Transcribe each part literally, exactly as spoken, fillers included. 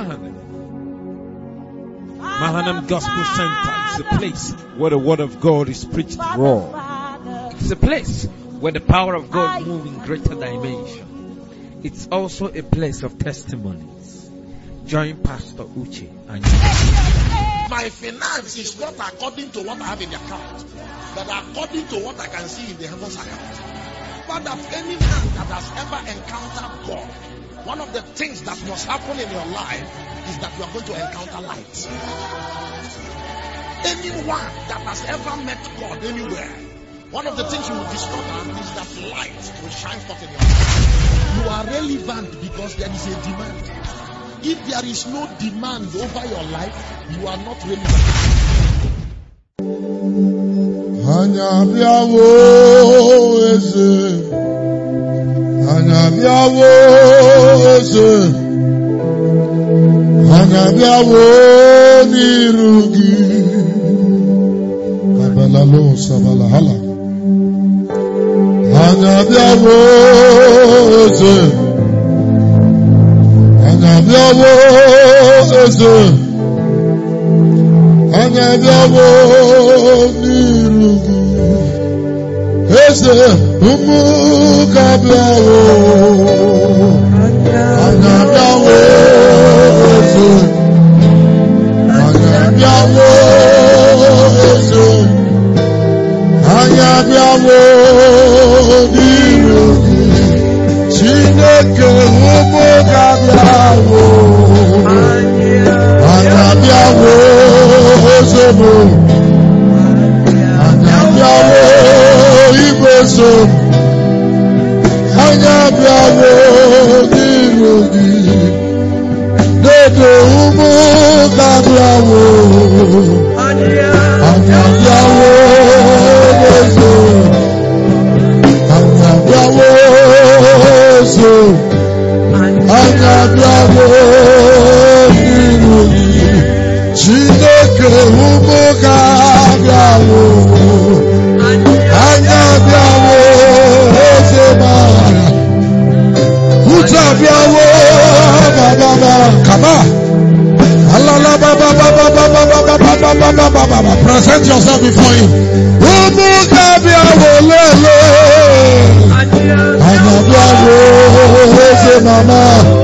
Mahanaim. Mahanaim Gospel Center is a place where the word of God is preached raw. It's a place where the power of God moves in greater dimension. It's also a place of testimonies. Join Pastor Uche and my finance is not according to what I have in the account, but according to what I can see in the heavens account. But that any man that has ever encountered God, one of the things that must happen in your life is that you are going to encounter light. Anyone that has ever met God anywhere, one of the things you will discover is that light will shine forth in your life. You are relevant because there is a demand. If there is no demand over your life, you are not relevant. Anyabiawo eze, Anyabiawo eze, Anyabiawo nirugi, Kabalalo sabalahala. Anyabiawo eze, Anyabiawo eze, Anyabiawo nirugi, eze umu kabiawo. Anyabiawo eze, Anyabiawo eze, Anyabiawo nirugi, Chineke umu kabiawo. Anyabiawo eze, Anyabiawo ibeso, Anyabiawo nirugi, Dede umu kabiawo. Anyabiawo eze, Anyabiawo eze, Anyabiawo nirugi, Chineke umu kabiawo. Anyabiawo eze mara, Utabiawo baba kaba. Allah baba baba baba baba baba baba. Present yourself before him. Umu kabiawo lele. Anyabiawo eze mama.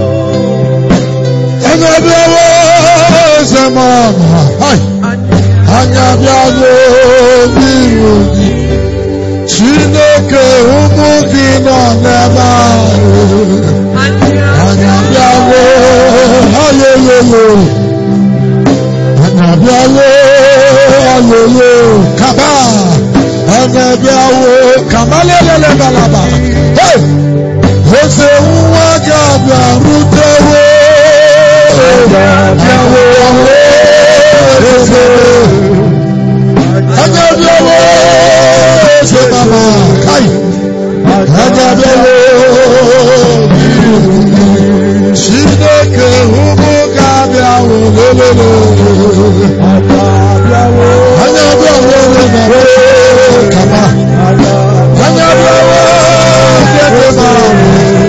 Anyabiawo eze mama. Hai. Anyabiawo nirugi, Chineke umu gị nọ n'ebe ahụ. Anyabiawo ayoyoyo, Anyabiawo ayoyo kaba, Anyabiawo kamalelele balaba. Hey, eze nwa gị abịa rutewo. Anyabiawo eze, Anyabiawo eze mama kai, Anyabiawo Chineke umu kabiawo lelele. Anyabiawo mama kama, Anyabiawo eze mama.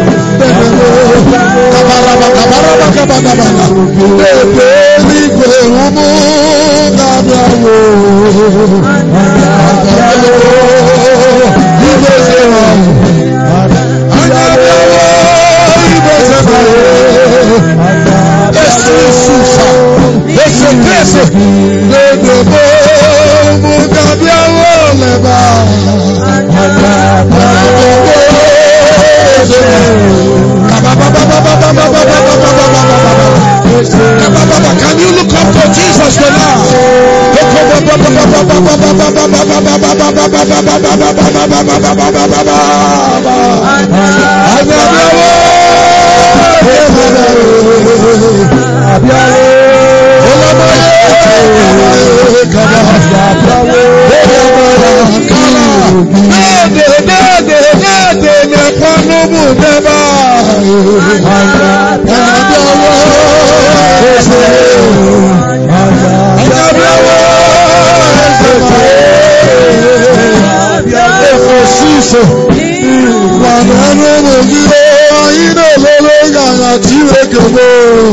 Kabaraba kabaraba kabaraba, Ebe ligwe umu kabiawo. Anyabiawo ibeze mama, Anyabiawo ibeze mama. Ese susa, ese kese, Ebe umu kabiawo leba. Anyabiawo eze. Can you look up to Jesus for now? Jesus, ino lolo gana tiwe kebo.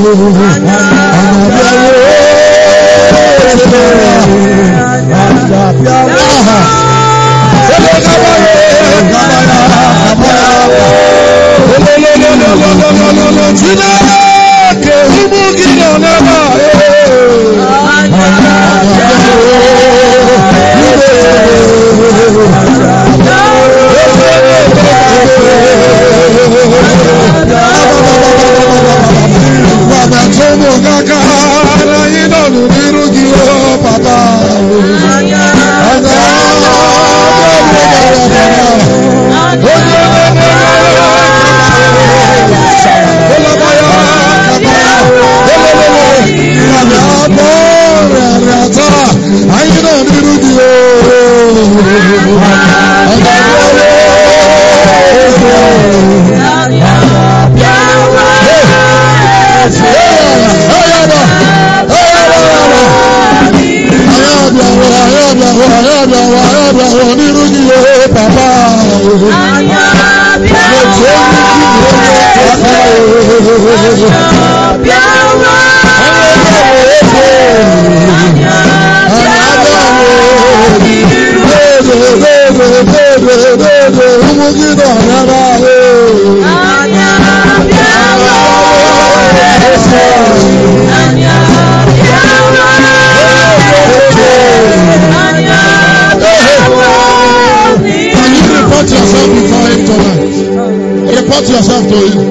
Report yourself to him.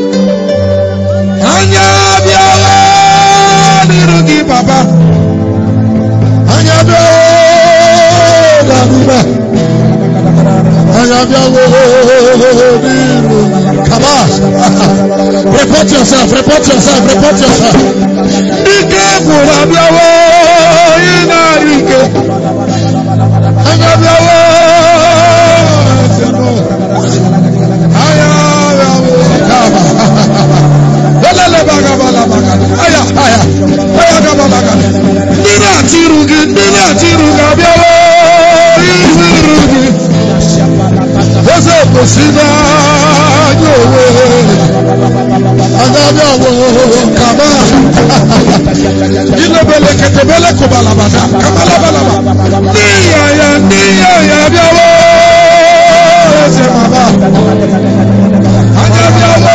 Anya biawa nirugi papa. Anya biawa nirugi. Anya biawa nirugi. Come on. Report yourself. Report yourself. Report yourself. Ike pura biawa ina ike. Anya biawa. Aya, aya, aya kabalaga. Nina tirugi, nina tiruga biawo, irugi. Ose posida yowe. Anga biawo kama. Ile bele kete bele kubala bata, kabala bala ba. Niya ya, niya ya biawo. Ose baba. Anga biawo.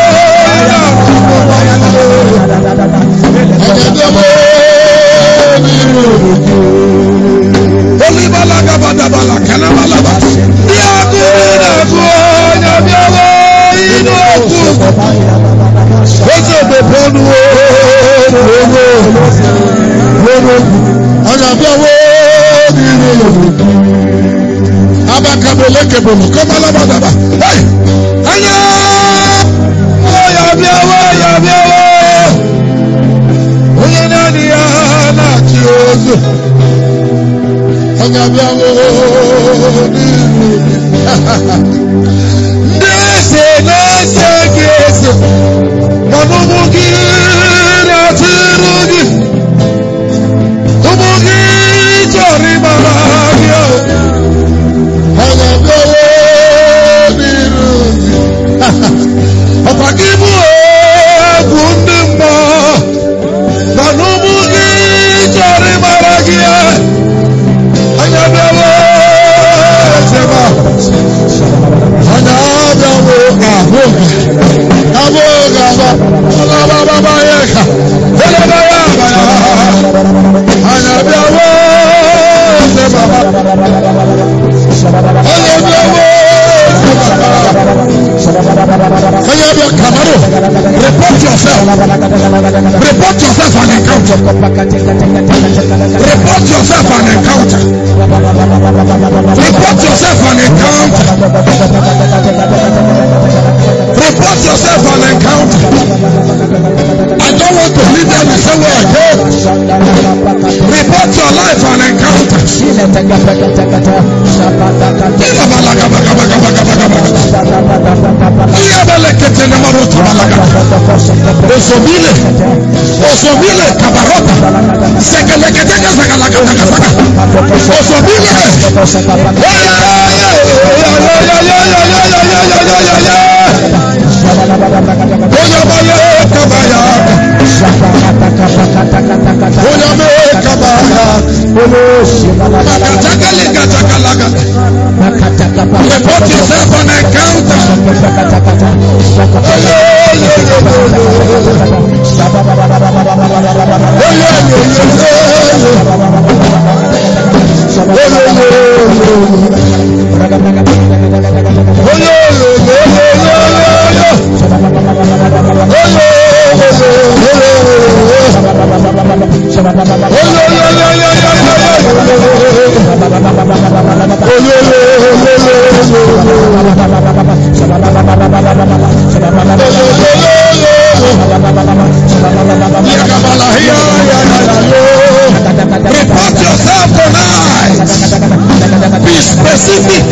Nese nese kese, mamugi na tirugi, umugi chori maragio, agabawo nirugi, apagibu gundimba, manumugi chori maragio, agabawo sema. Report yourself. Report yourself an encounter. Report yourself an encounter. Report yourself an encounter. Report yourself an encounter. I don't want to leave them the same way I came. Report your life an encounter. Osomile, Osomile, Kabarota, Sekeleketeka, Sakalakataka, Osomile, Oyamale kabaya. Oyame kabaya. Makatakale katakalaga. Report yourself on encounter. Report yourself tonight. Be specific.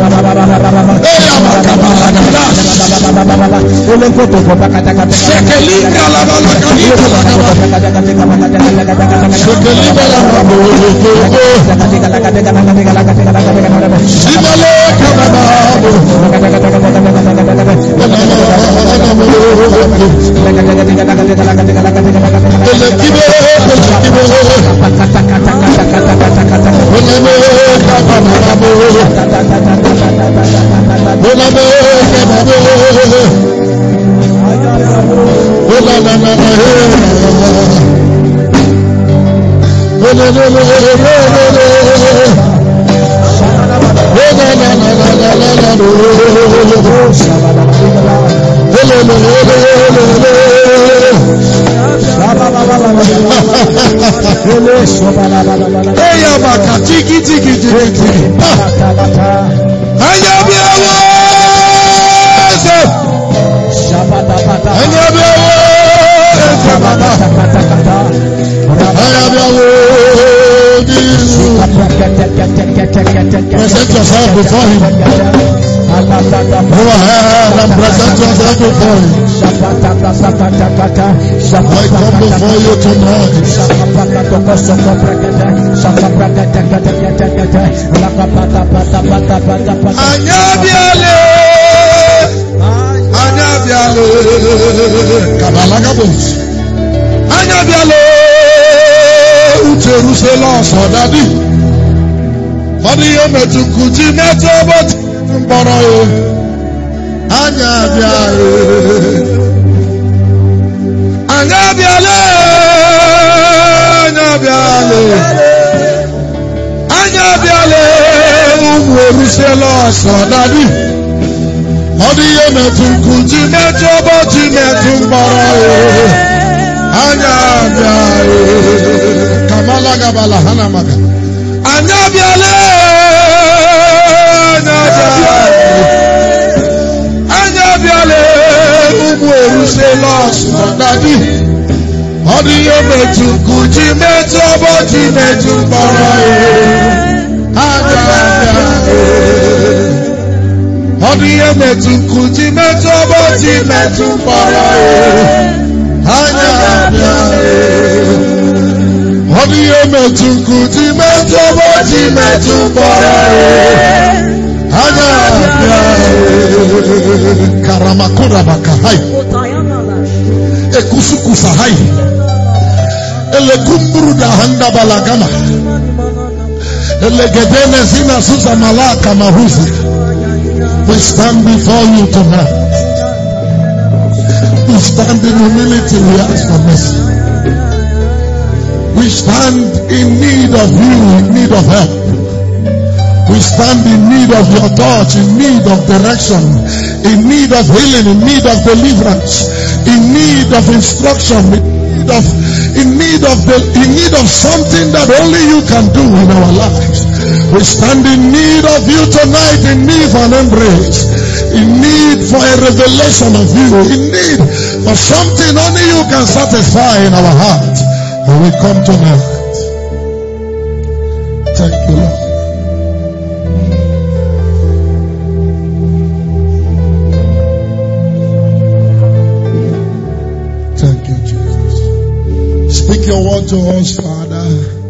Present yourself before him. Go ahead and present yourself before him. I come before you tonight. Anyabiale, Anyabiale, Kabalagabos, Anyabiale, Jerusalem, Sodadi. Maria metukuti metobot mboroye anyabiale anyabiale anyabiale anyabiale umweruselo sodadi Maria metukuti metobot metumboroye anyabiale kamala gabala hanamaga anyabiale anyabiale umweruselos dadi odiyo metukuji metoboji metumbaraye anyabiale odiyo metukuji metoboji metumbaraye anyabiale Odiye metukuti metoboji metumbaraye anyabiale karamakura bakahai ekusukusa hai elekumburu da handa balagama elegedene zina suza malaka mahuzi. We stand before you tonight. We stand in humility. We ask for mercy. We stand in need of you, in need of help. We stand in need of your touch, in need of direction, in need of healing, in need of deliverance, in need of instruction, in need of, in need of, the, in need of something that only you can do in our lives. We stand in need of you tonight, in need for an embrace, in need for a revelation of you, in need for something only you can satisfy in our heart. And we come tonight. Thank you, Lord. Thank you, Jesus. Speak your word to us, Father.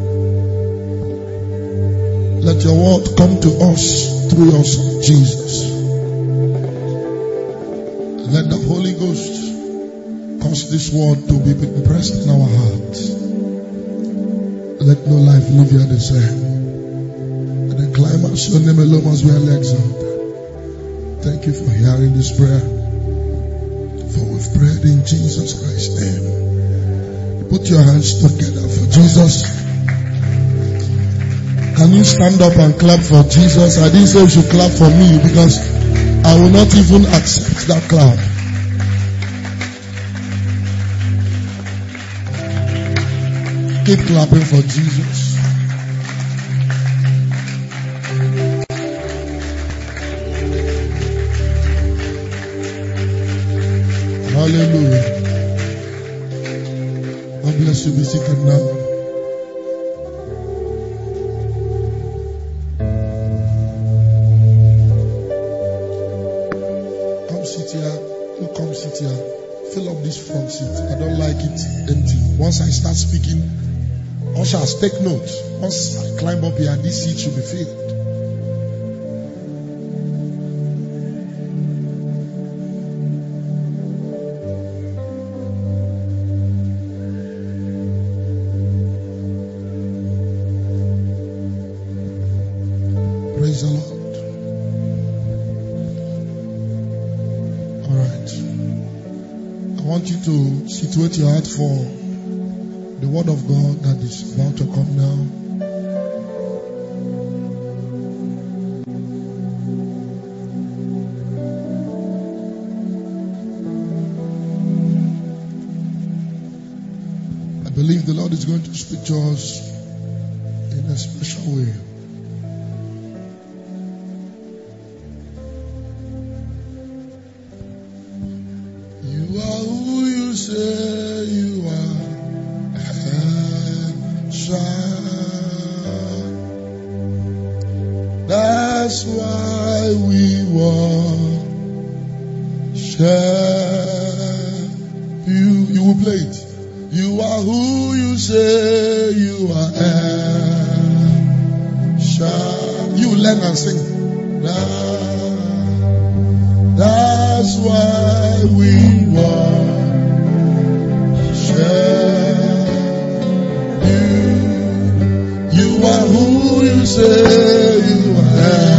Let your word come to us through your Son, Jesus. Let the Holy Ghost cause this word to be impressed in our hearts. Let no life live here the same. And the climax, your name alone must be exalted. Thank you for hearing this prayer. For we've prayed in Jesus Christ's name. Put your hands together for Jesus. Can you stand up and clap for Jesus? I didn't say you should clap for me because I will not even accept that clap. Keep clapping for Jesus. Hallelujah. God bless you. Be seated now. Come sit here. You come sit here. Fill up this front seat. I don't like it empty. Once I start speaking, ushers, take note. Once I climb up here, this seat should be filled. Praise the Lord. All right. I want you to situate your heart for the word of God that is about to come now. I believe the Lord is going to speak to us in a special way. You are who you say you are. That's why we worship you. You will play it. You are who you say you are. You learn and sing. That's why we worship you. You are who you say you are.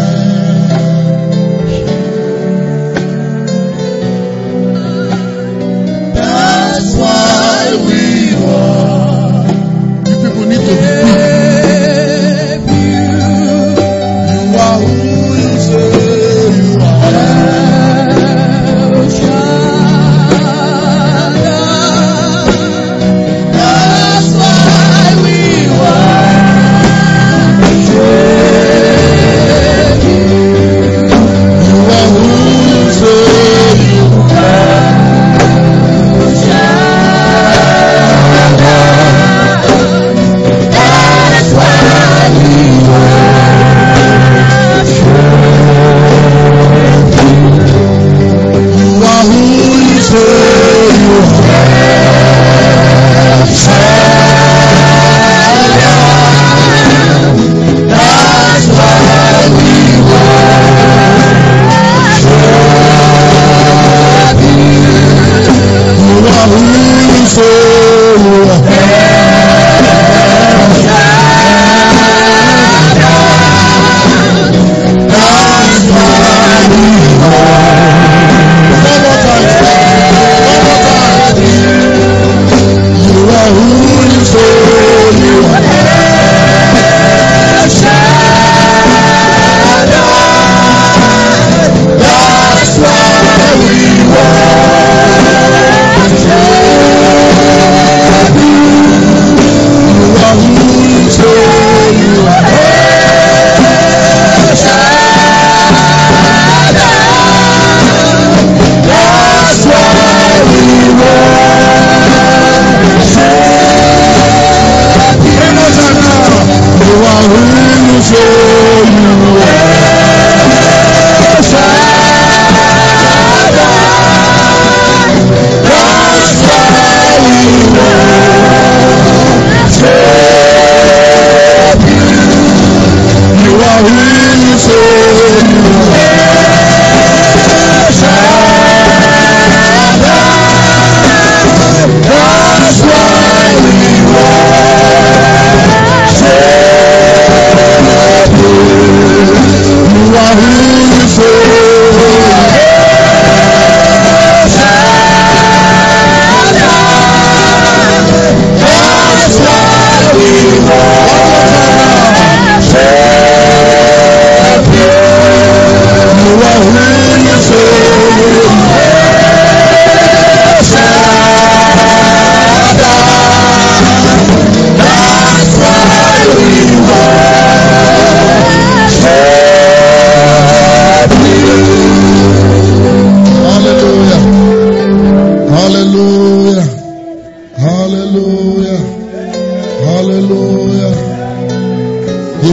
That's why we are. You people need to be quick. You are who you say you are. That's why we are.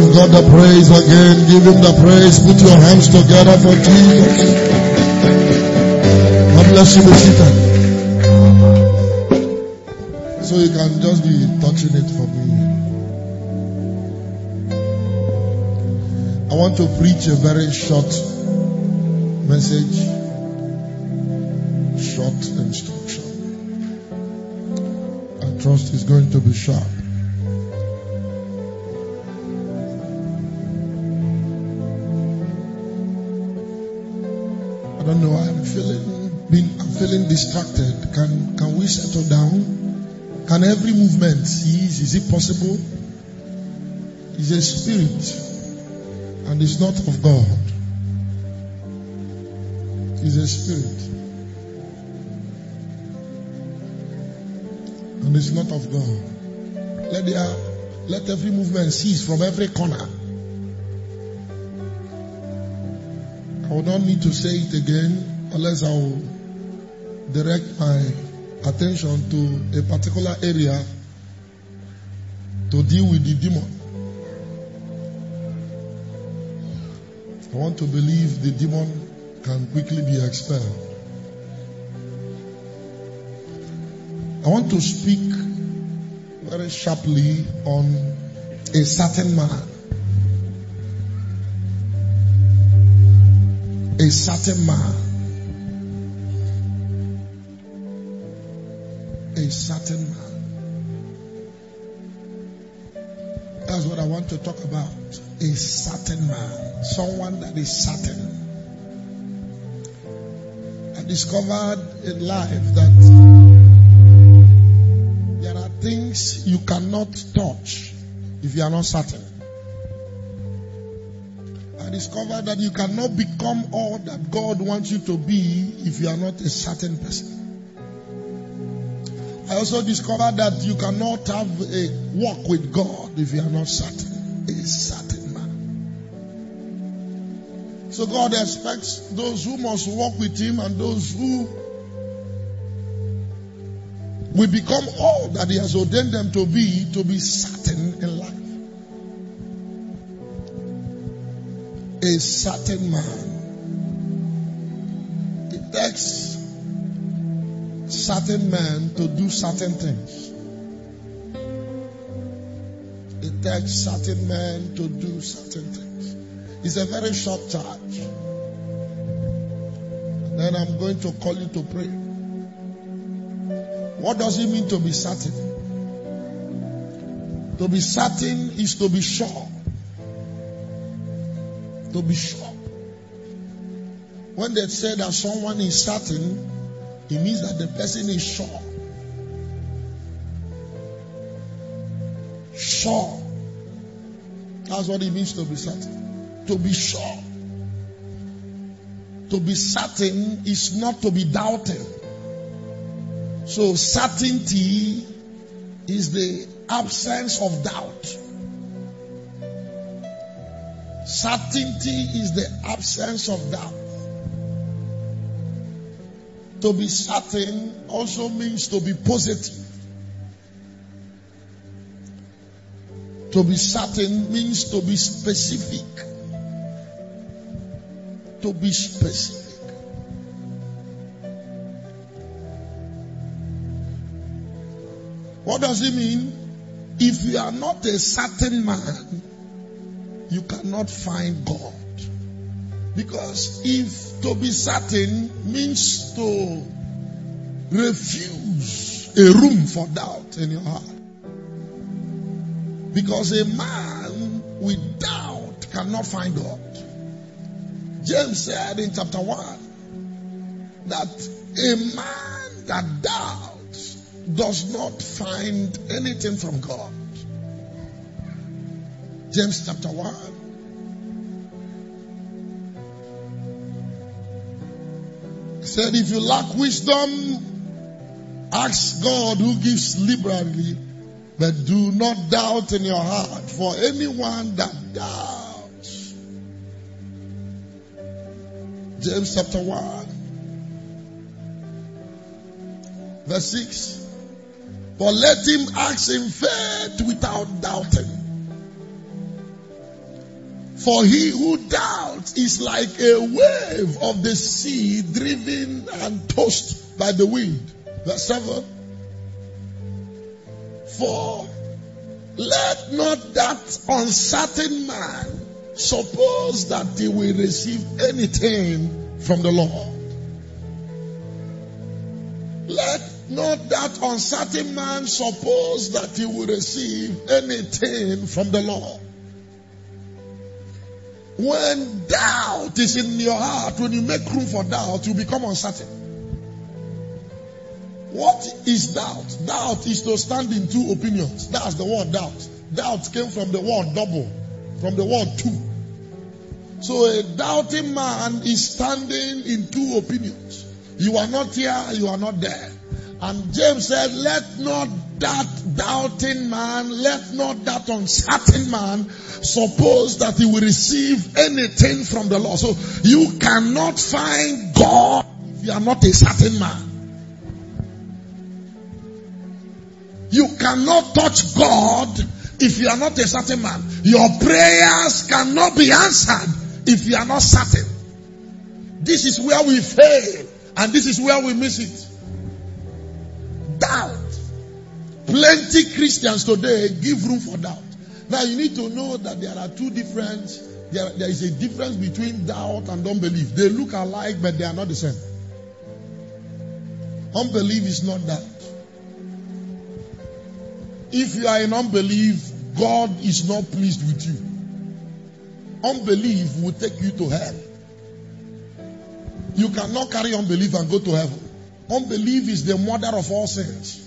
Give God the praise again. Give him the praise. Put your hands together for Jesus. God bless you. Be seated. So you can just be touching it for me. I want to preach a very short message. Short instruction. I trust it's going to be sharp. I don't know. I'm feeling, being, I'm feeling distracted. Can can we settle down? Can every movement cease? Is it possible? It's a spirit, and it's not of God. It's a spirit, and it's not of God. Let the, let every movement cease from every corner. I will not need to say it again unless I will direct my attention to a particular area to deal with the demon. I want to believe the demon can quickly be expelled. I want to speak very sharply on a certain man. A certain man. A certain man. That's what I want to talk about. A certain man. Someone that is certain. I discovered in life that there are things you cannot touch if you are not certain. I discovered that you cannot become all that God wants you to be if you are not a certain person. I also discovered that you cannot have a walk with God if you are not certain. A certain man. So God expects those who must walk with Him and those who will become all that He has ordained them to be, to be certain in life. A certain man. It takes certain men to do certain things. It takes certain men to do certain things. It's a very short charge. And then I'm going to call you to pray. What does it mean to be certain? To be certain is to be sure. To be sure. When they say that someone is certain, it means that the person is sure. Sure. That's what it means to be certain. To be sure. To be certain is not to be doubted. So certainty is the absence of doubt. Certainty is the absence of doubt. To be certain also means to be positive. To be certain means to be specific. To be specific. What does it mean? If you are not a certain man, you cannot find God. Because if to be certain means to refuse a room for doubt in your heart. Because a man with doubt cannot find God. James said in chapter one that a man that doubts does not find anything from God. James chapter one. He said, if you lack wisdom, ask God who gives liberally, but do not doubt in your heart, for anyone that doubts. James chapter one, verse six. For let him ask in faith without doubting. For he who doubts is like a wave of the sea driven and tossed by the wind. Verse seven. For let not that uncertain man suppose that he will receive anything from the Lord. Let not that uncertain man suppose that he will receive anything from the Lord. When doubt is in your heart, when you make room for doubt, you become uncertain. What is doubt? Doubt is to stand in two opinions. That's the word doubt. Doubt came from the word double, from the word two. So a doubting man is standing in two opinions. You are not here, you are not there. And James said, let not that doubting man, let not that uncertain man suppose that he will receive anything from the Lord. So you cannot find God if you are not a certain man. You cannot touch God if you are not a certain man. Your prayers cannot be answered if you are not certain. This is where we fail, and this is where we miss it. Doubt. Plenty Christians today give room for doubt. Now you need to know that there are two different, there, there is a difference between doubt and unbelief. They look alike, but they are not the same. Unbelief is not doubt. If you are in unbelief, God is not pleased with you. Unbelief will take you to hell. You cannot carry unbelief and go to heaven. Unbelief is the mother of all sins.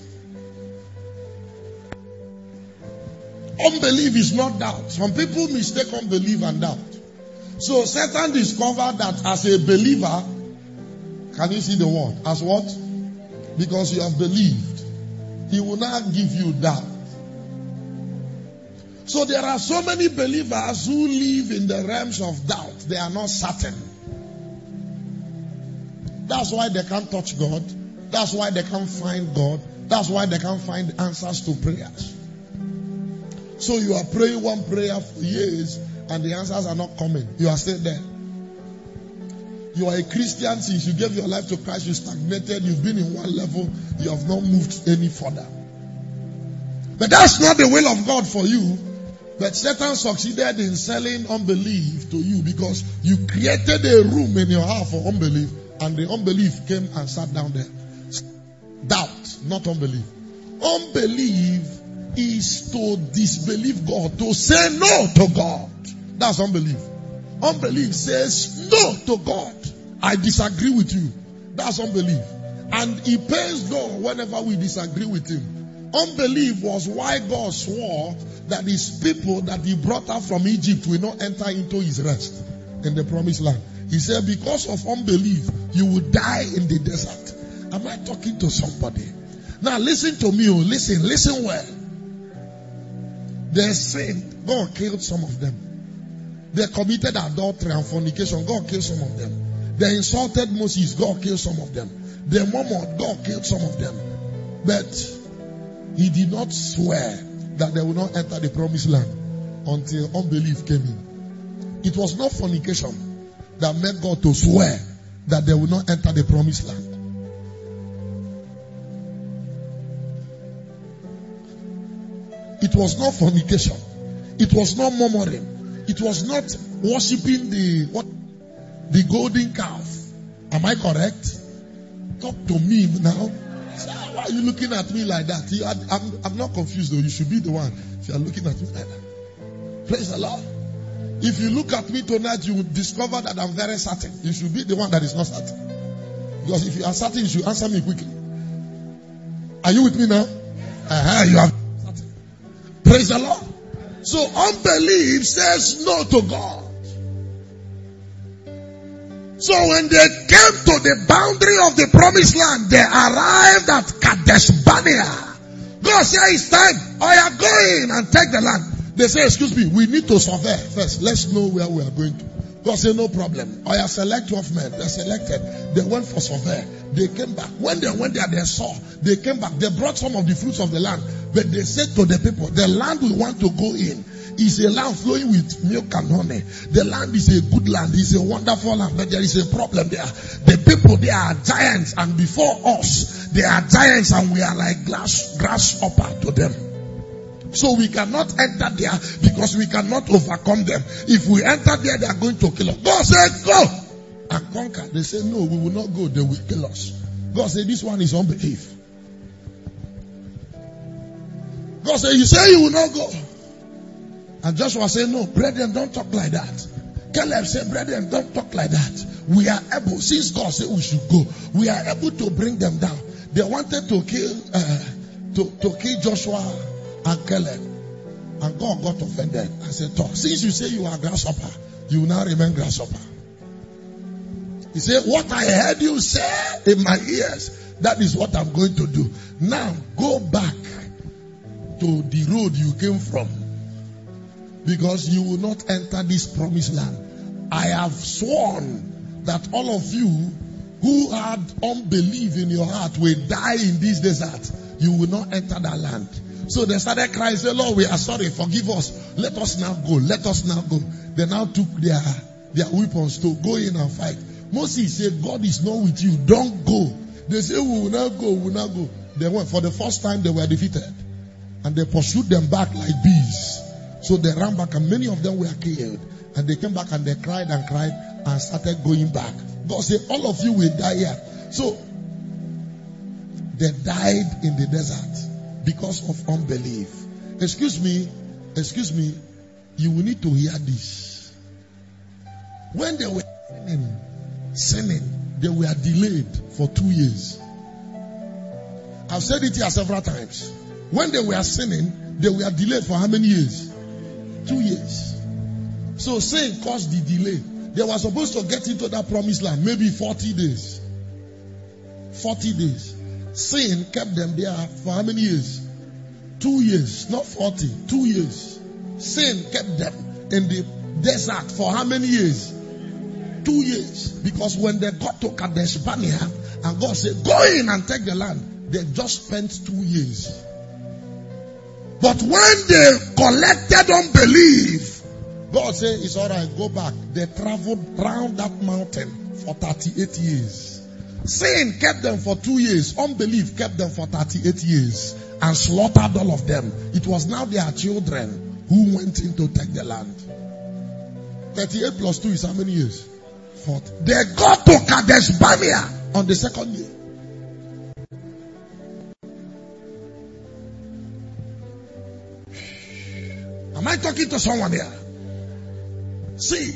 Unbelief is not doubt. Some people mistake unbelief and doubt. So Satan discovered that as a believer, can you see the word? As what? Because you have believed. He will not give you doubt. So there are so many believers who live in the realms of doubt. They are not certain. That's why they can't touch God. That's why they can't find God. That's why they can't find answers to prayers. So you are praying one prayer for years and the answers are not coming. You are still there. You are a Christian since you gave your life to Christ. You stagnated. You've been in one level. You have not moved any further. But that's not the will of God for you. But Satan succeeded in selling unbelief to you because you created a room in your heart for unbelief, and the unbelief came and sat down there. Doubt, not unbelief. Unbelief is to disbelieve God, to say no to God. That's unbelief. Unbelief says no to God. I disagree with you. That's unbelief. And he pays God whenever we disagree with him. Unbelief was why God swore that his people that he brought out from Egypt will not enter into his rest in the promised land. He said, because of unbelief, you will die in the desert. Am I talking to somebody? Now listen to me. Listen, listen well. They sinned. God killed some of them. They committed adultery and fornication. God killed some of them. They insulted Moses. God killed some of them. They murmured. God killed some of them. But he did not swear that they will not enter the promised land until unbelief came in. It was not fornication that made God to swear that they will not enter the promised land. It was not fornication. It was not murmuring. It was not worshipping the what, the golden calf. Am I correct? Talk to me now. Why are you looking at me like that? You, I, I'm, I'm not confused though. You should be the one if you are looking at me like that. Praise the Lord. If you look at me tonight, you will discover that I'm very certain. You should be the one that is not certain. Because if you are certain, you should answer me quickly. Are you with me now? Uh-huh, you are certain. Praise the Lord. So unbelief says no to God. So when they came to the boundary of the promised land, they arrived at Kadesh Barnea. God said, it's time. I am going and take the land. They say, excuse me, we need to survey first. Let's know where we are going to. God said, no problem. I have select twelve men. They selected. They went for survey. They came back. When they went there, they saw. They came back. They brought some of the fruits of the land. But they said to the people, the land we want to go in It's a land flowing with milk and honey. The land is a good land. It's a wonderful land, but there is a problem there. The people there are giants, and before us, they are giants, and we are like grass, grasshopper to them. So we cannot enter there because we cannot overcome them. If we enter there, they are going to kill us. God said, go and conquer. They say, no, we will not go. They will kill us. God said, this one is unbelief. God said, you say you will not go. And Joshua said, no, brethren, don't talk like that. Caleb said, brethren, don't talk like that. We are able, since God said we should go, we are able to bring them down. They wanted to kill, uh, to, to kill Joshua and Caleb. And God got offended and said, talk. Since you say you are grasshopper, you will now remain grasshopper. He said, what I heard you say in my ears, that is what I'm going to do. Now go back to the road you came from, because you will not enter this promised land. I have sworn that all of you who had unbelief in your heart will die in this desert. You will not enter that land. So they started crying, say, Lord, we are sorry, forgive us. Let us now go. Let us now go. They now took their, their weapons to go in and fight. Moses said, God is not with you. Don't go. They say, we will not go, we will not go. They went. For the first time, they were defeated. And they pursued them back like bees. So they ran back, and many of them were killed. And they came back and they cried and cried and started going back. God said, all of you will die here. So they died in the desert because of unbelief. Excuse me, excuse me, you will need to hear this. When they were sinning, sinning, they were delayed for two years. I've said it here several times. When they were sinning, they were delayed for how many years? Two years. So sin caused the delay. They were supposed to get into that promised land maybe forty days. forty days. Sin kept them there for how many years? Two years. Not forty. Two years. Sin kept them in the desert for how many years? Two years. Because when they got to Kadesh Barnea and God said, go in and take the land, they just spent two years. But when they collected unbelief, God said, it's alright, go back. They traveled round that mountain for thirty-eight years. Sin kept them for two years. Unbelief kept them for thirty-eight years and slaughtered all of them. It was now their children who went in to take the land. thirty-eight plus two is how many years? forty. They got to Kadesh Barnea on the second year. Am I talking to someone here? See,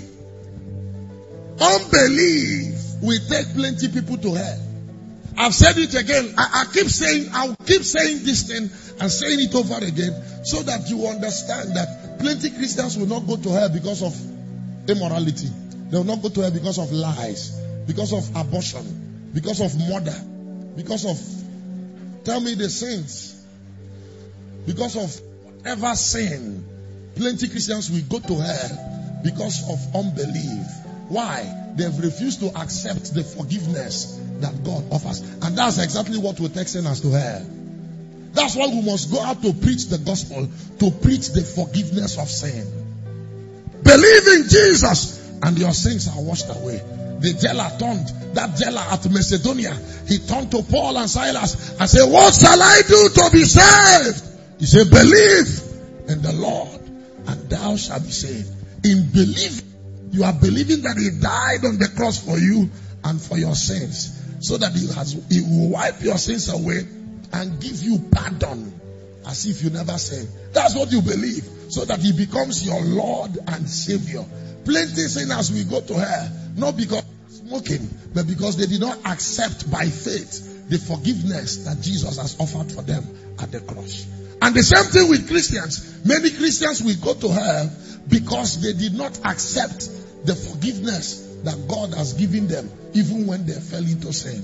unbelief will take plenty people to hell. I've said it again. I, I keep saying, I'll keep saying this thing and saying it over again so that you understand that plenty Christians will not go to hell because of immorality. They will not go to hell because of lies, because of abortion, because of murder, because of, tell me the sins, because of whatever sin. Plenty Christians will go to hell because of unbelief. Why? They've refused to accept the forgiveness that God offers. And that's exactly what will take sinners to hell. That's why we must go out to preach the gospel, to preach the forgiveness of sin. Believe in Jesus and your sins are washed away. The jailer turned, that jailer at Macedonia, he turned to Paul and Silas and said, what shall I do to be saved? He said, believe in the Lord and thou shalt be saved. In belief, you are believing that he died on the cross for you and for your sins, so that he has he will wipe your sins away and give you pardon as if you never sinned. That's what you believe, so that he becomes your Lord and Savior. Plenty sinners will go to hell, not because of smoking, but because they did not accept by faith the forgiveness that Jesus has offered for them at the cross. And the same thing with Christians. Many Christians will go to hell because they did not accept the forgiveness that God has given them, even when they fell into sin.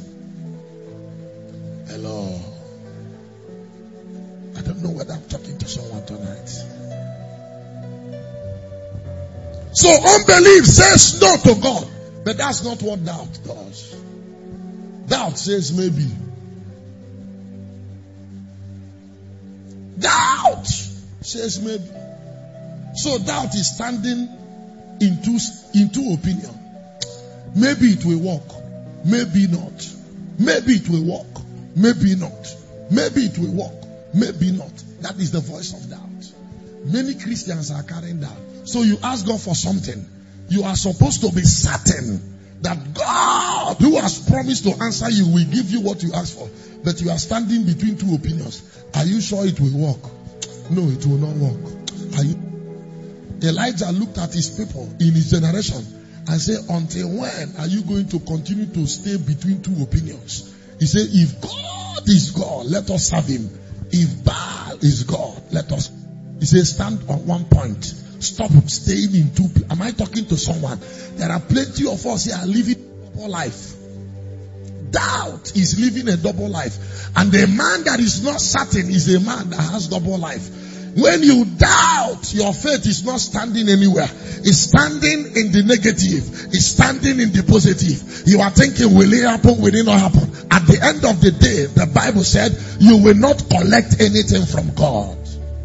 Hello. I don't know whether I'm talking to someone tonight. So unbelief says no to God, but that's not what doubt does. Doubt says maybe. Doubt says maybe. So doubt is standing in two, in two opinions. Maybe it will work. Maybe not. Maybe it will work. Maybe not. Maybe it will work. Maybe not. That is the voice of doubt. Many Christians are carrying doubt. So you ask God for something. You are supposed to be certain that God, who has promised to answer you, will give you what you ask for. But you are standing between two opinions. Are you sure it will work? No, it will not work. Are you? Elijah looked at his people in his generation and said, until when are you going to continue to stay between two opinions? He said, if God is God, let us serve him. If Baal is God, let us. He said, stand on one point. Stop staying in two. Am I talking to someone? There are plenty of us here living a double life. Doubt is living a double life. And a man that is not certain is a man that has double life. When you doubt, your faith is not standing anywhere. It's standing in the negative. It's standing in the positive. You are thinking, will it happen? Will it not happen? At the end of the day, the Bible said, you will not collect anything from God.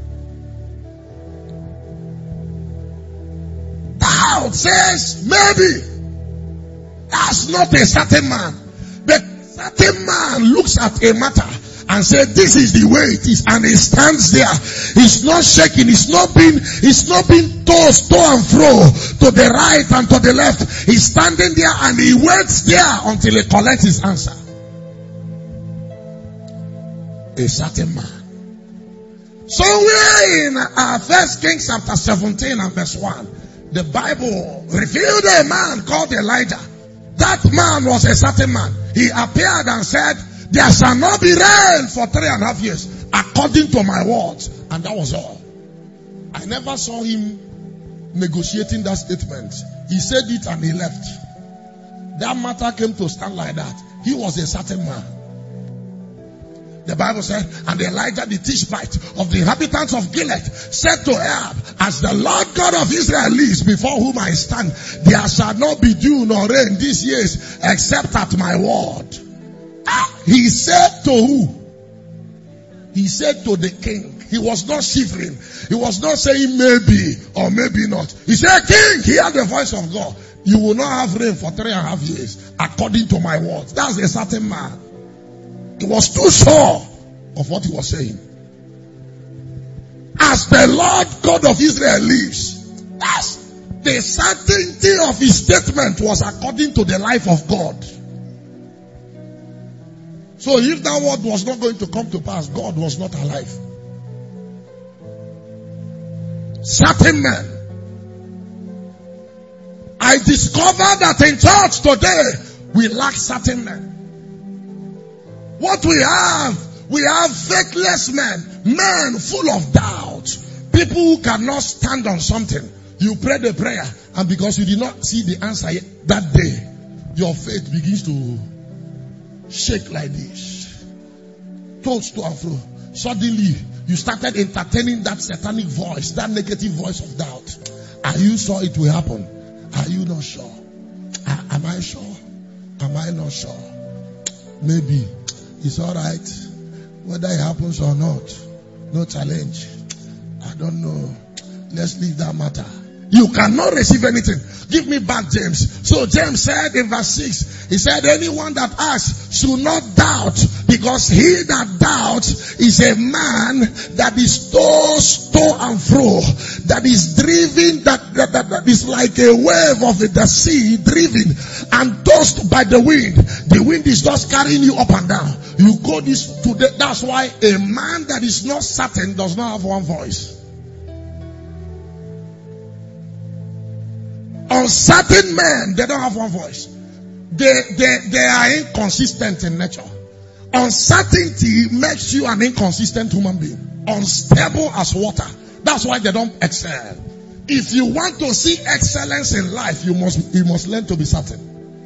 Doubt says, maybe. That's not a certain man. The certain man looks at a matter and say, this is the way it is, and he stands there. He's not shaking. He's not being, he's not being tossed to and fro to the right and to the left. He's standing there and he waits there until he collects his answer. A certain man. Somewhere in uh, First Kings chapter seventeen and verse one, the Bible revealed a man called Elijah. That man was a certain man. He appeared and said, there shall not be rain for three and a half years, according to my words. And that was all. I never saw him negotiating that statement. He said it and he left. That matter came to stand like that. He was a certain man. The Bible said, and Elijah the Tishbite of the inhabitants of Gilead said to Ahab, as the Lord God of Israel lives, before whom I stand, there shall not be dew nor rain these years except at my word. He said to who? He said to the king. He was not shivering. He was not saying maybe or maybe not. He said, king, hear the voice of God. You will not have rain for three and a half years according to my words. That's a certain man. He was too sure of what he was saying. As the Lord God of Israel lives, that's the certainty of his statement was according to the life of God. So if that word was not going to come to pass, God was not alive. Certain men. I discovered that in church today, we lack certain men. What we have, we have faithless men, men full of doubt, people who cannot stand on something. You pray the prayer, and because you did not see the answer that day, your faith begins to shake like this. Toast to and fro. Suddenly, you started entertaining that satanic voice, that negative voice of doubt. Are you sure it will happen? Are you not sure? Uh, am I sure? Am I not sure? Maybe. It's alright. Whether it happens or not. No challenge. I don't know. Let's leave that matter. You cannot receive anything. Give me back James. So James said in verse six, he said, anyone that asks should not doubt, because he that doubts is a man that is tossed to and fro, that is driven, that, that, that, that is like a wave of the sea, driven and tossed by the wind. The wind is just carrying you up and down. You go this to the, that's why a man that is not certain does not have one voice. Uncertain men, they don't have one voice. They, they, they are inconsistent in nature. Uncertainty makes you an inconsistent human being. Unstable as water. That's why they don't excel. If you want to see excellence in life, you must, you must learn to be certain.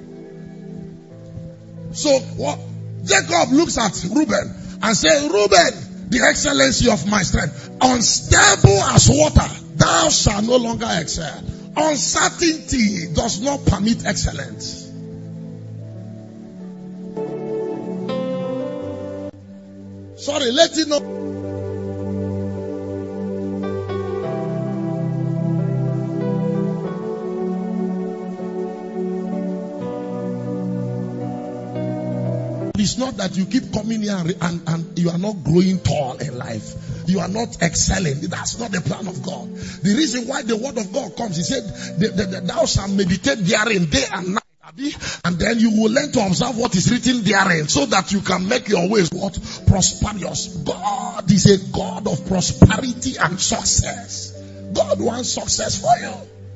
So what? Jacob looks at Reuben and says, Reuben, the excellency of my strength, unstable as water, thou shalt no longer excel. Uncertainty does not permit excellence. Sorry, let it know. is not that you keep coming here and, and, and you are not growing tall in life. You are not excelling. That's not the plan of God. The reason why the word of God comes, he said, the, the, the, thou shalt meditate therein day and night. And then you will learn to observe what is written therein, so that you can make your ways what? Prosperous. God is a God of prosperity and success. God wants success for you.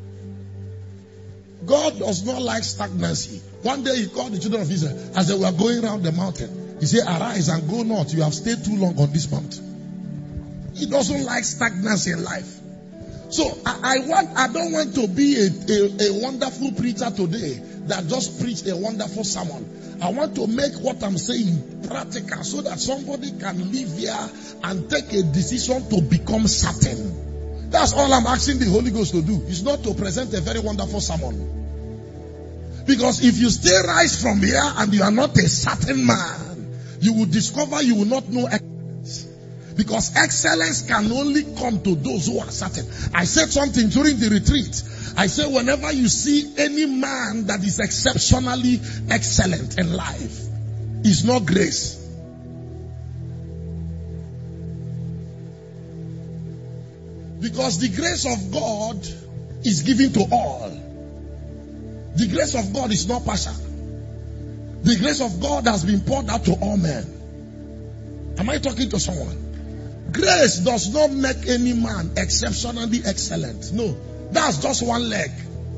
God does not like stagnancy. One day he called the children of Israel as they were going around the mountain. He said, arise and go north. You have stayed too long on this mountain. He doesn't like stagnancy in life. So I, I want, I don't want to be a, a, a wonderful preacher today that just preached a wonderful sermon. I want to make what I'm saying practical so that somebody can live here and take a decision to become certain. That's all I'm asking the Holy Ghost to do. It's not to present a very wonderful sermon. Because if you stay rise from here and you are not a certain man, you will discover you will not know excellence. Because excellence can only come to those who are certain. I said something during the retreat. I said whenever you see any man that is exceptionally excellent in life, it's not grace. Because the grace of God is given to all. The grace of God is not partial. The grace of God has been poured out to all men. Am I talking to someone? Grace does not make any man exceptionally excellent. No, that's just one leg.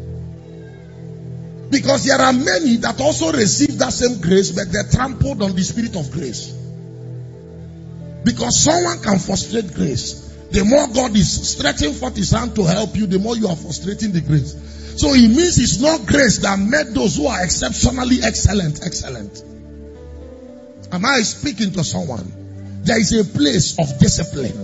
Because there are many that also receive that same grace, but they trampled on the spirit of grace. Because someone can frustrate grace. The more God is stretching forth his hand to help you, the more you are frustrating the grace. So it means it's not grace that made those who are exceptionally excellent, excellent. Am I speaking to someone? There is a place of discipline.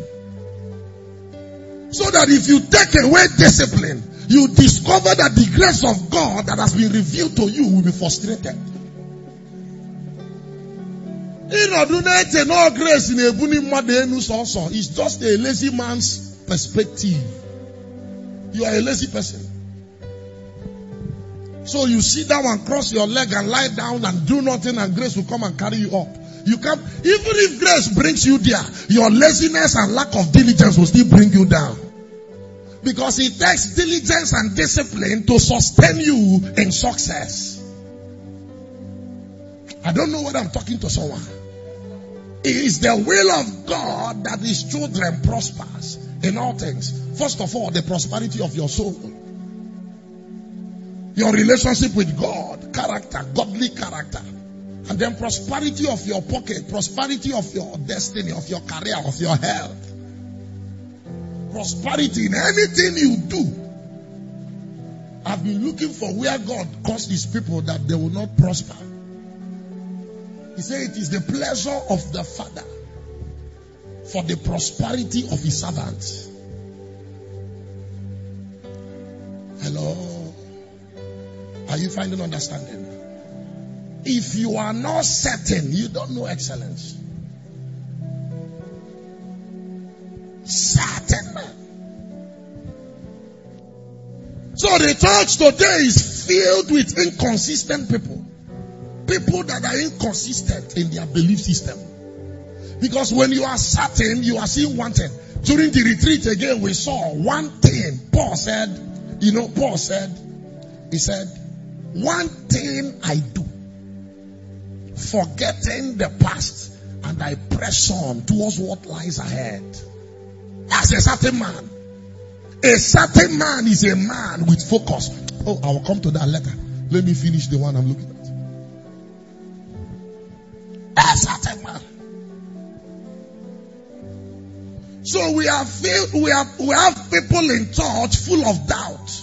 So that if you take away discipline, you discover that the grace of God that has been revealed to you will be frustrated. No grace in it's just a lazy man's perspective. You are a lazy person. So you sit down and cross your leg and lie down and do nothing, and grace will come and carry you up. You can't, even if grace brings you there, your laziness and lack of diligence will still bring you down. Because it takes diligence and discipline to sustain you in success. I don't know whether I'm talking to someone. It is the will of God that his children prospers in all things. First of all, the prosperity of your soul. Your relationship with God, character, godly character. And then prosperity of your pocket, prosperity of your destiny, of your career, of your health. Prosperity in anything you do. I've been looking for where God caused his people that they will not prosper. He said it is the pleasure of the Father for the prosperity of his servants. Hello? Are you finding understanding? If you are not certain, you don't know excellence. Certain. So the church today is filled with inconsistent people. People that are inconsistent in their belief system. Because when you are certain, you are seeing one thing. During the retreat again, we saw one thing. Paul said, you know, Paul said, he said, one thing I do, forgetting the past, and I press on towards what lies ahead. As a certain man. A certain man is a man with focus. Oh, I will come to that later. Let me finish the one I'm looking at. A certain man. So we are filled, we have, we have people in church full of doubt.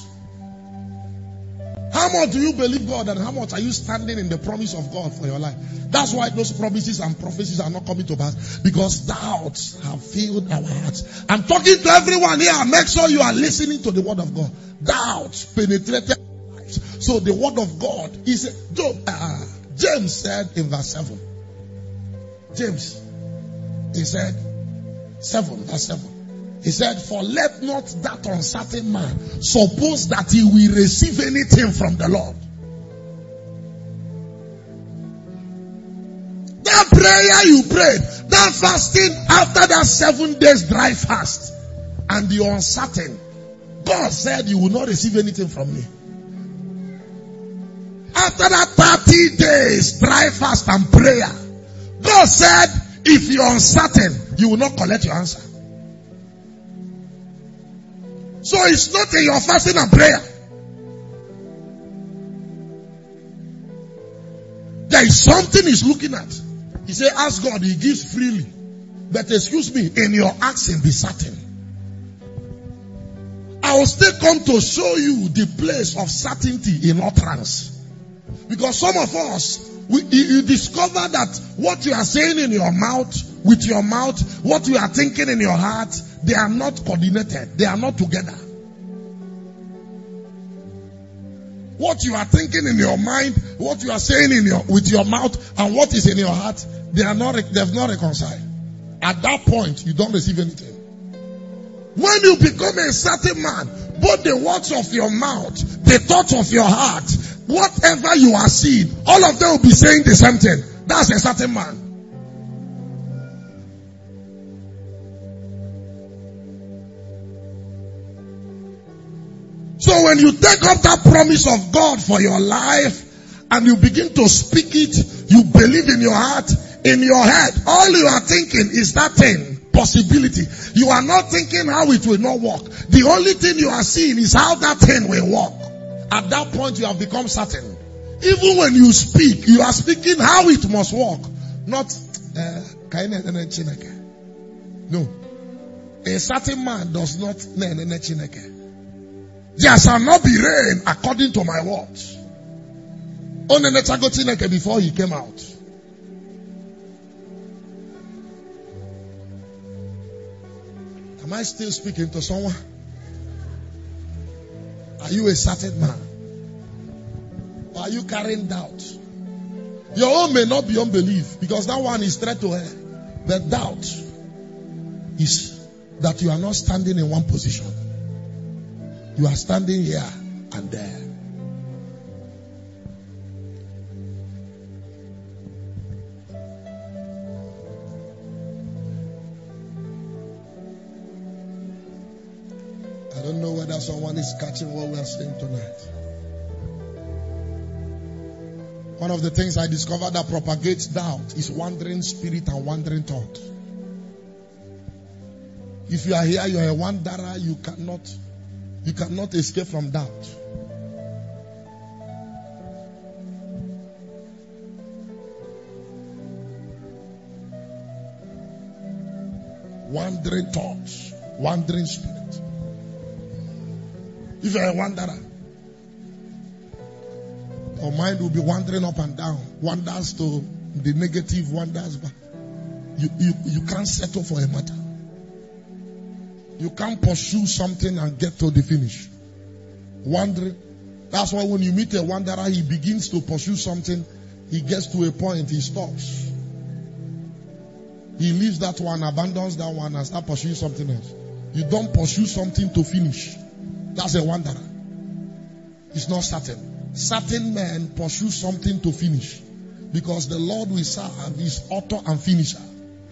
How much do you believe God, and how much are you standing in the promise of God for your life? That's why those promises and prophecies are not coming to pass. Because doubts have filled our hearts. I'm talking to everyone here. Make sure you are listening to the word of God. Doubts penetrated our lives. So the word of God is, uh, James said in verse seven. James, he said, seven, verse seven. He said, for let not that uncertain man suppose that he will receive anything from the Lord. that prayer you prayed, that fasting after that seven days dry fast, and you're uncertain, God said you will not receive anything from me. After that thirty days dry fast and prayer, God said if you're uncertain, you will not collect your answer. So it's not in your fasting and prayer. There is something he's looking at. He said, ask God, he gives freely. But excuse me, in your asking, be certain. I will still come to show you the place of certainty in utterance. Because some of us, we, you discover that what you are saying in your mouth, with your mouth, what you are thinking in your heart, they are not coordinated. They are not together. What you are thinking in your mind, what you are saying in your with your mouth, and what is in your heart, they are not they have not reconciled. At that point, you don't receive anything. When you become a certain man, both the words of your mouth, the thoughts of your heart, whatever you are seeing, all of them will be saying the same thing. That's a certain man. So when you take up that promise of God for your life and you begin to speak it, you believe in your heart, in your head, all you are thinking is that thing, possibility. You are not thinking how it will not work. The only thing you are seeing is how that thing will work. At that point you have become certain. Even when you speak, you are speaking how it must work. Not, uh, no. A certain man does not, there shall not be rain according to my words. Before he came out. Am I still speaking to someone? Are you a certain man? Or are you carrying doubt? Your own may not be unbelief, because that one is straight to hell. But doubt is that you are not standing in one position. You are standing here and there. I don't know whether someone is catching what we are saying tonight. One of the things I discovered that propagates doubt is wandering spirit and wandering thought. If you are here, you are a wanderer, you cannot You cannot escape from doubt. Wandering thoughts, wandering spirit. If you are a wanderer, your mind will be wandering up and down, wanders to the negative, wanders back. You, you, you can't settle for a matter. You can't pursue something and get to the finish. Wandering. That's why when you meet a wanderer, he begins to pursue something. He gets to a point, he stops. He leaves that one, abandons that one, and starts pursuing something else. You don't pursue something to finish. That's a wanderer. It's not certain. Certain men pursue something to finish. Because the Lord we serve is author and finisher.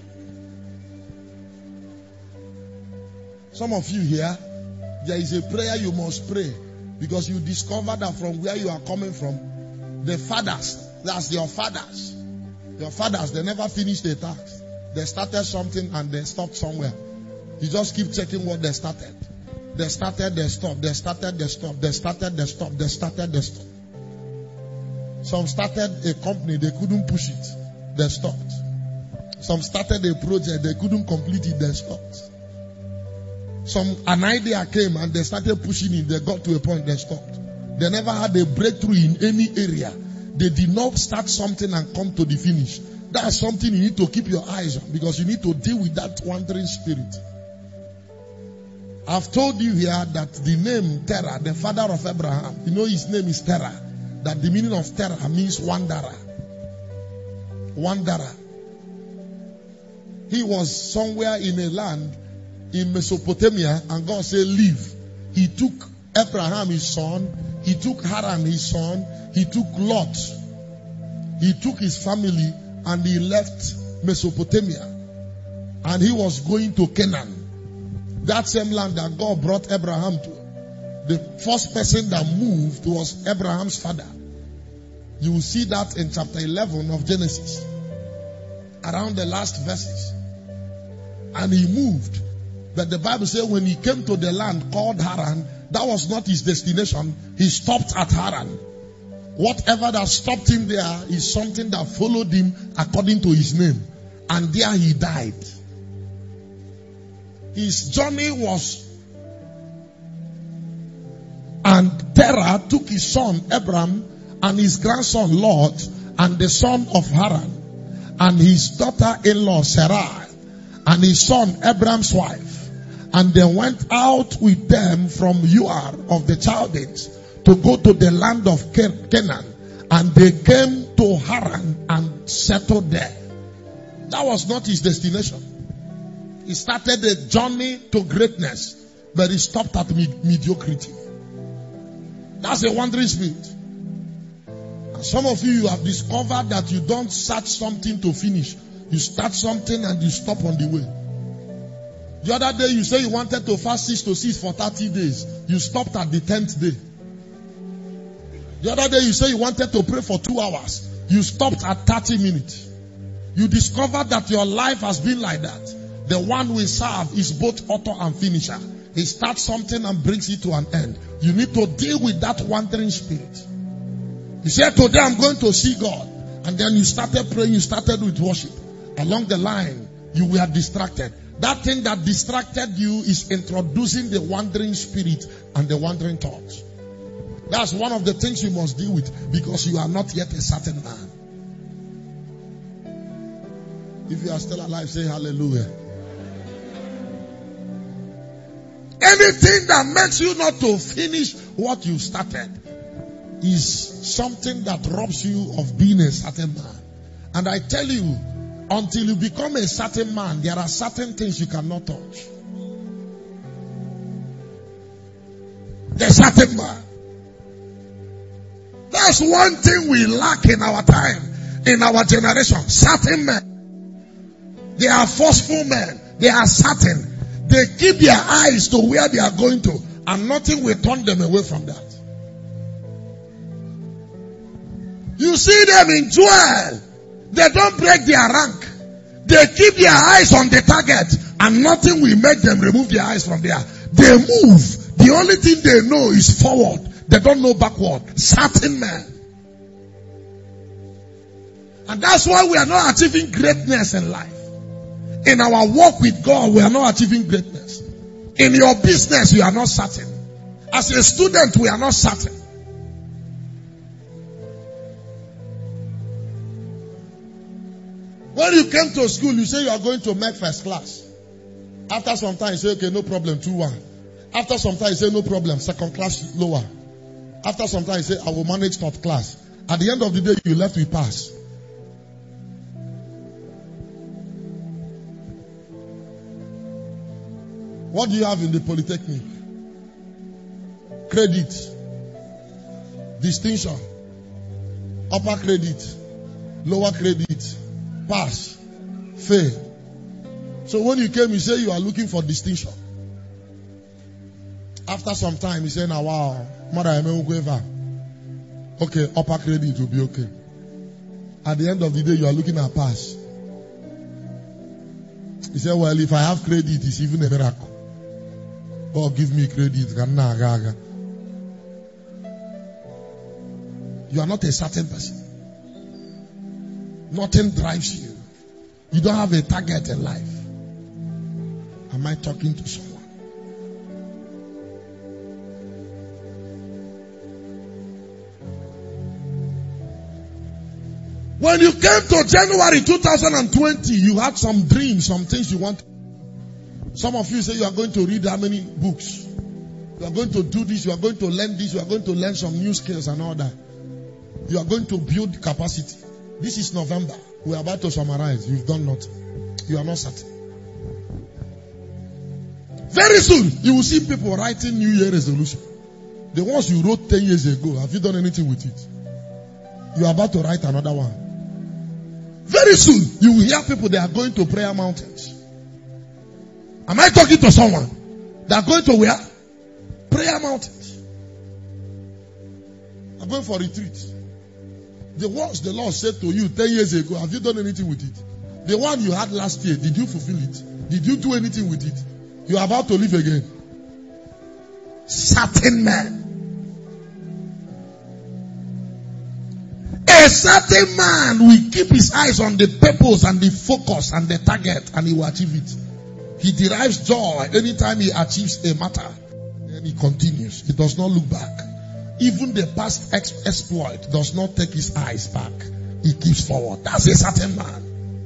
Some of you here, there is a prayer you must pray, because you discover that from where you are coming from, the fathers, that's your fathers. Your fathers, they never finished a task. They started something and they stopped somewhere. You just keep checking what they started. They started, they stopped. They started, they stopped. They started, they stopped. They started, they stopped. Some started a company, they couldn't push it. They stopped. Some started a project, they couldn't complete it. They stopped. Some, an idea came and they started pushing it. They got to a point, they stopped. They never had a breakthrough in any area. They did not start something and come to the finish. That's something you need to keep your eyes on, because you need to deal with that wandering spirit. I've told you here that the name Terah, the father of Abraham, you know his name is Terah. That the meaning of Terah means wanderer. Wanderer. He was somewhere in a land in Mesopotamia, and God said, leave. He took Abraham, his son. He took Haran, his son. He took Lot. He took his family and he left Mesopotamia and he was going to Canaan. That same land that God brought Abraham to. The first person that moved was Abraham's father. You will see that in chapter eleven of Genesis, around the last verses. And he moved. But the Bible says when he came to the land called Haran, that was not his destination. He stopped at Haran. Whatever that stopped him there is something that followed him according to his name. And there he died. His journey was, and Terah took his son Abram and his grandson Lot and the son of Haran and his daughter-in-law Sarai and his son Abram's wife, and they went out with them from Ur of the Chaldeans to go to the land of Canaan, and they came to Haran and settled there. That was not his destination. He started a journey to greatness, but he stopped at med- mediocrity. That's a wandering spirit. And some of you, you have discovered that you don't start something to finish. You start something and you stop on the way. The other day you say you wanted to fast six to six for thirty days. You stopped at the tenth day. The other day you say you wanted to pray for two hours. You stopped at thirty minutes. You discovered that your life has been like that. The one we serve is both author and finisher. He starts something and brings it to an end. You need to deal with that wandering spirit. You said, today I'm going to see God. And then you started praying, you started with worship. Along the line, you were distracted. That thing that distracted you is introducing the wandering spirit and the wandering thoughts. That's one of the things you must deal with, because you are not yet a certain man. If you are still alive, say hallelujah. Anything that makes you not to finish what you started is something that robs you of being a certain man. And I tell you, until you become a certain man, there are certain things you cannot touch. The certain man. That's one thing we lack in our time, in our generation. Certain men. They are forceful men. They are certain. They keep their eyes to where they are going to, and nothing will turn them away from that. You see them in Joel. They don't break their rank. They keep their eyes on the target, and nothing will make them remove their eyes from there. They move. The only thing they know is forward. They don't know backward. Certain men. And that's why we are not achieving greatness in life. In our walk with God, we are not achieving greatness. In your business, you are not certain. As a student, we are not certain. When you came to school, you say you are going to make first class. After some time, you say, okay, no problem, two one. After some time, you say, no problem, second class lower. After some time, you say, I will manage third class. At the end of the day, you left with pass. What do you have in the Polytechnic? Credit, distinction, upper credit, lower credit, pass, fail. So when you came, you say you are looking for distinction. After some time, you say, now wow, mother, I'm okay, upper credit will be okay. At the end of the day, you are looking at pass. He said, well, if I have credit, it's even a miracle. God give me credit. You are not a certain person. Nothing drives you. You don't have a target in life. Am I talking to someone? When you came to January two thousand twenty, you had some dreams, some things you want. Some of you say you are going to read how many books. You are going to do this, you are going to learn this, you are going to learn some new skills and all that. You are going to build capacity. This is November. We are about to summarize. You've done nothing. You are not certain. Very soon, you will see people writing New Year resolution. The ones you wrote ten years ago, have you done anything with it? You are about to write another one. Very soon, you will hear people, they are going to prayer mountains. Am I talking to someone? They are going to where? Prayer mountains. I'm going for retreat. The words the Lord said to you ten years ago, have you done anything with it? The one you had last year, did you fulfill it? Did you do anything with it? You are about to live again. Certain man. A certain man will keep his eyes on the purpose and the focus and the target, and he will achieve it. He derives joy anytime he achieves a matter. And he continues. He does not look back. Even the past ex- exploit does not take his eyes back. He keeps forward. That's a certain man.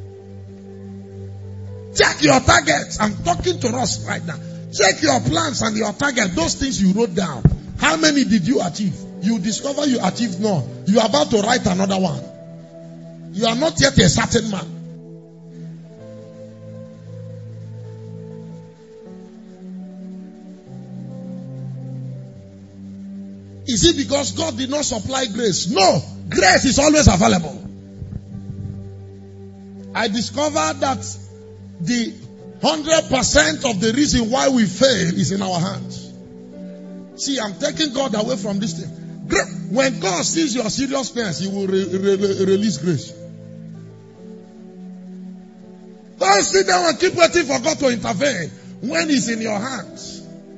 Check your targets. I'm talking to us right now. Check your plans and your target. Those things you wrote down. How many did you achieve? You discover you achieved none. You are about to write another one. You are not yet a certain man. Is it because God did not supply grace? No. Grace is always available. I discovered that the one hundred percent of the reason why we fail is in our hands. See, I'm taking God away from this thing. When God sees your seriousness, He will re- re- release grace. Don't sit down and keep waiting for God to intervene when He's in your hands.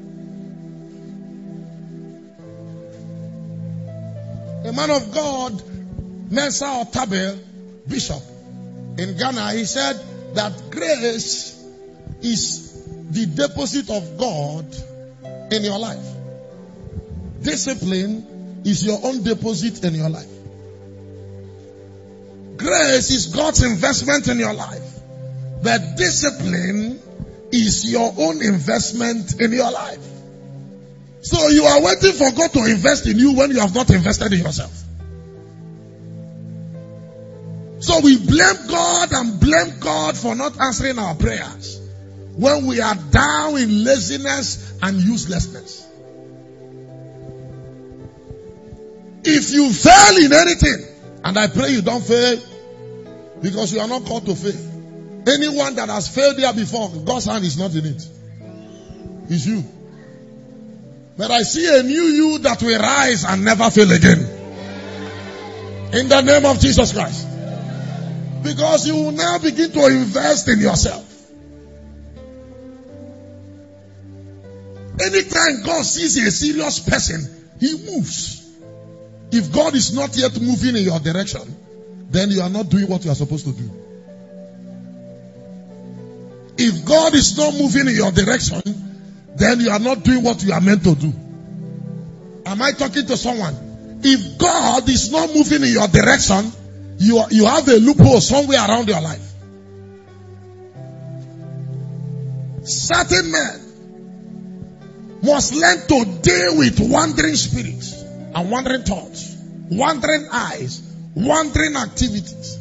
A man of God, Mensa Otabil, Bishop in Ghana, he said that grace is the deposit of God in your life. Discipline is your own deposit in your life. Grace is God's investment in your life. But discipline is your own investment in your life. So you are waiting for God to invest in you when you have not invested in yourself. So we blame God and blame God for not answering our prayers when we are down in laziness and uselessness. If you fail in anything, and I pray you don't fail, because you are not called to fail. Anyone that has failed there before, God's hand is not in it. It's you. But I see a new you that will rise and never fail again. In the name of Jesus Christ. Because you will now begin to invest in yourself. Anytime God sees a serious person, He moves. If God is not yet moving in your direction, then you are not doing what you are supposed to do. If God is not moving in your direction, then you are not doing what you are meant to do. Am I talking to someone? If God is not moving in your direction, you, you have a loophole somewhere around your life. Certain men must learn to deal with wandering spirits and wandering thoughts, wandering eyes, wandering activities.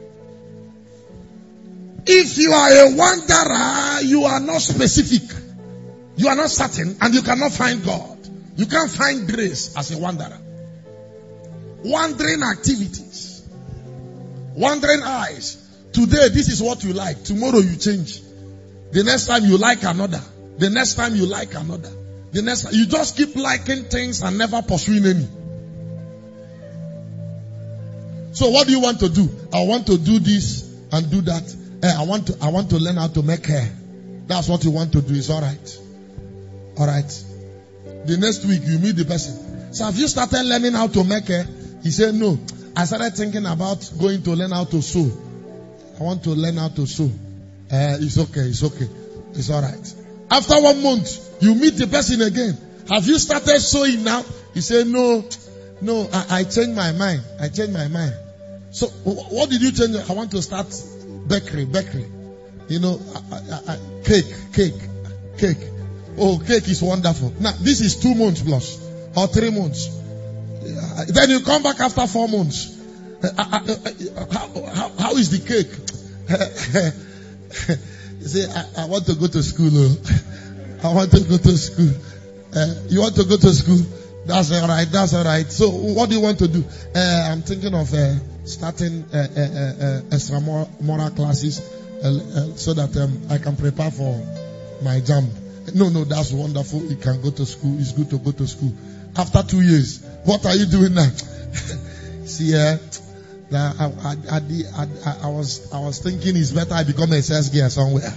If you are a wanderer, you are not specific. You are not certain, and you cannot find God. You can't find grace as a wanderer. Wandering activities. Wandering eyes. Today, this is what you like. Tomorrow, you change. The next time, you like another. The next time, you like another. The next time, you just keep liking things and never pursuing any. So, what do you want to do? I want to do this and do that. Eh, I want to, I want to learn how to make hair. That's what you want to do. It's all right. All right. The next week you meet the person. So have you started learning how to make hair? He said no. I started thinking about going to learn how to sew. I want to learn how to sew. Uh, it's okay. It's okay. It's all right. After one month, you meet the person again. Have you started sewing now? He said no. No, I, I changed my mind. I changed my mind. So what did you change? I want to start bakery. Bakery. You know, I, I, I, cake. Cake. Cake. Oh, cake is wonderful. Now, this is two months plus. Or three months. Uh, then you come back after four months. Uh, uh, uh, uh, how, how, how is the cake? You say, I, I want to go to school. Oh. I want to go to school. Uh, you want to go to school? That's all right. That's all right. So, what do you want to do? Uh, I'm thinking of uh, starting uh, uh, uh, extra moral classes uh, uh, so that um, I can prepare for my exam. No, no, that's wonderful. You can go to school. It's good to go to school. After two years, what are you doing now? See, uh, I, I, I, I, I was I was thinking it's better I become a sales girl somewhere.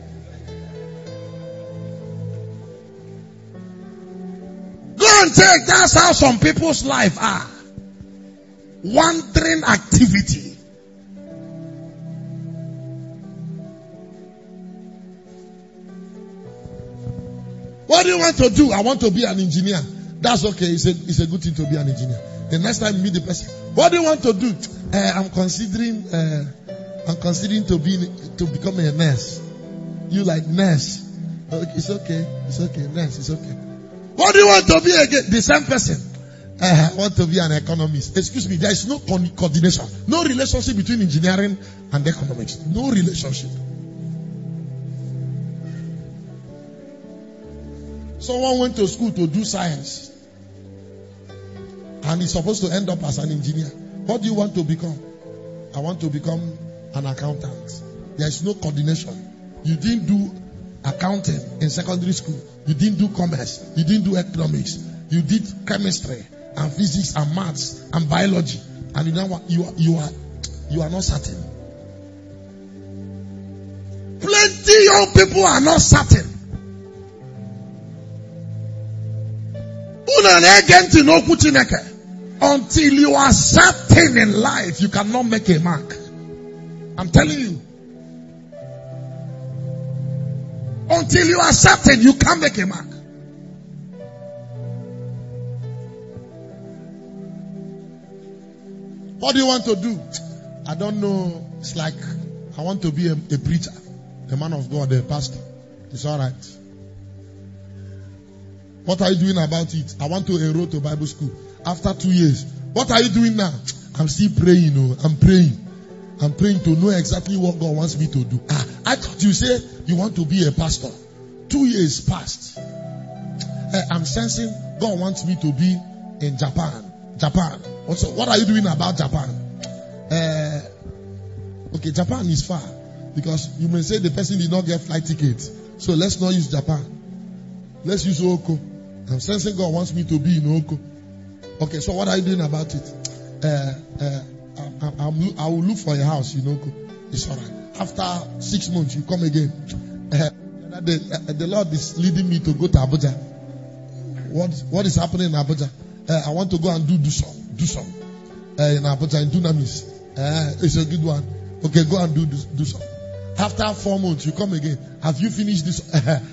And take, that's how some people's life are. Wandering activity. What do you want to do? I want to be an engineer. That's okay. It's a, it's a good thing to be an engineer. The next time you meet the person, what do you want to do? Uh, I'm considering, uh, I'm considering to be, to become a nurse. You like nurse? Okay, it's okay. It's okay. Nurse, it's okay. What do you want to be again? The same person. Uh, I want to be an economist. Excuse me, there is no co- coordination. No relationship between engineering and economics. No relationship. Someone went to school to do science. And he's supposed to end up as an engineer. What do you want to become? I want to become an accountant. There is no coordination. You didn't do accounting in secondary school. You didn't do commerce. You didn't do economics. You did chemistry and physics and maths and biology. And you know what? You are, you are, you are not certain. Plenty young people are not certain. Until you are certain in life, you cannot make a mark. I'm telling you. Until you are certain, you can't make a mark. What do you want to do? I don't know. It's like I want to be a, a preacher, a man of God, a pastor. It's all right. What are you doing about it? I want to enroll to Bible school. After two years, what are you doing now? I'm still praying. You know, I'm praying. I'm praying to know exactly what God wants me to do. Ah, I thought you said you want to be a pastor. Two years passed. Uh, I'm sensing God wants me to be in Japan. Japan. Also, what are you doing about Japan? Uh, okay, Japan is far. Because you may say the person did not get flight tickets. So let's not use Japan. Let's use Oko. I'm sensing God wants me to be in Oko. Okay, so what are you doing about it? Uh, uh, I, I, I'm, I will look for a house in Oko. It's alright. After six months, you come again. Uh, the, uh, the Lord is leading me to go to Abuja. What, what is happening in Abuja? Uh, I want to go and do do some, do some uh, in Abuja in Dunamis. Uh, it's a good one. Okay, go and do do, do some. After four months, you come again. Have you finished this?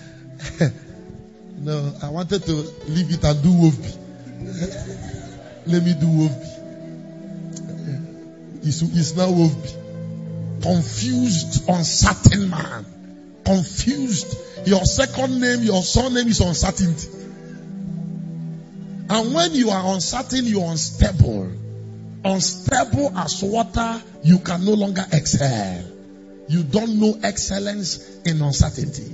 No, I wanted to leave it and do Wolfby. Let me do Wolfby. It's, it's now Wolfby. Confused, uncertain man. Confused. Your second name, your surname is uncertainty. And when you are uncertain, you are unstable. Unstable as water, you can no longer excel. You don't know excellence in uncertainty.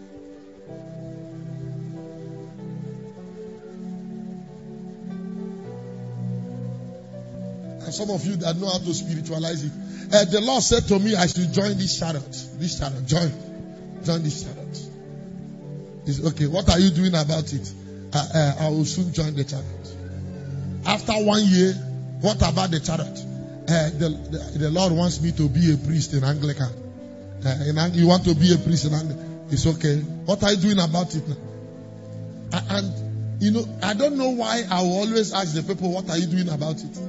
And some of you that know how to spiritualize it. Uh, the Lord said to me, I should join this chariot. This chariot. Join. Join this chariot. It's okay. What are you doing about it? Uh, uh, I will soon join the chariot. After one year, what about the chariot? Uh, the, the, the Lord wants me to be a priest in Anglican. Uh, in Ang- you want to be a priest in Anglican? It's okay. What are you doing about it now? Uh, and, you know, I don't know why I will always ask the people, what are you doing about it?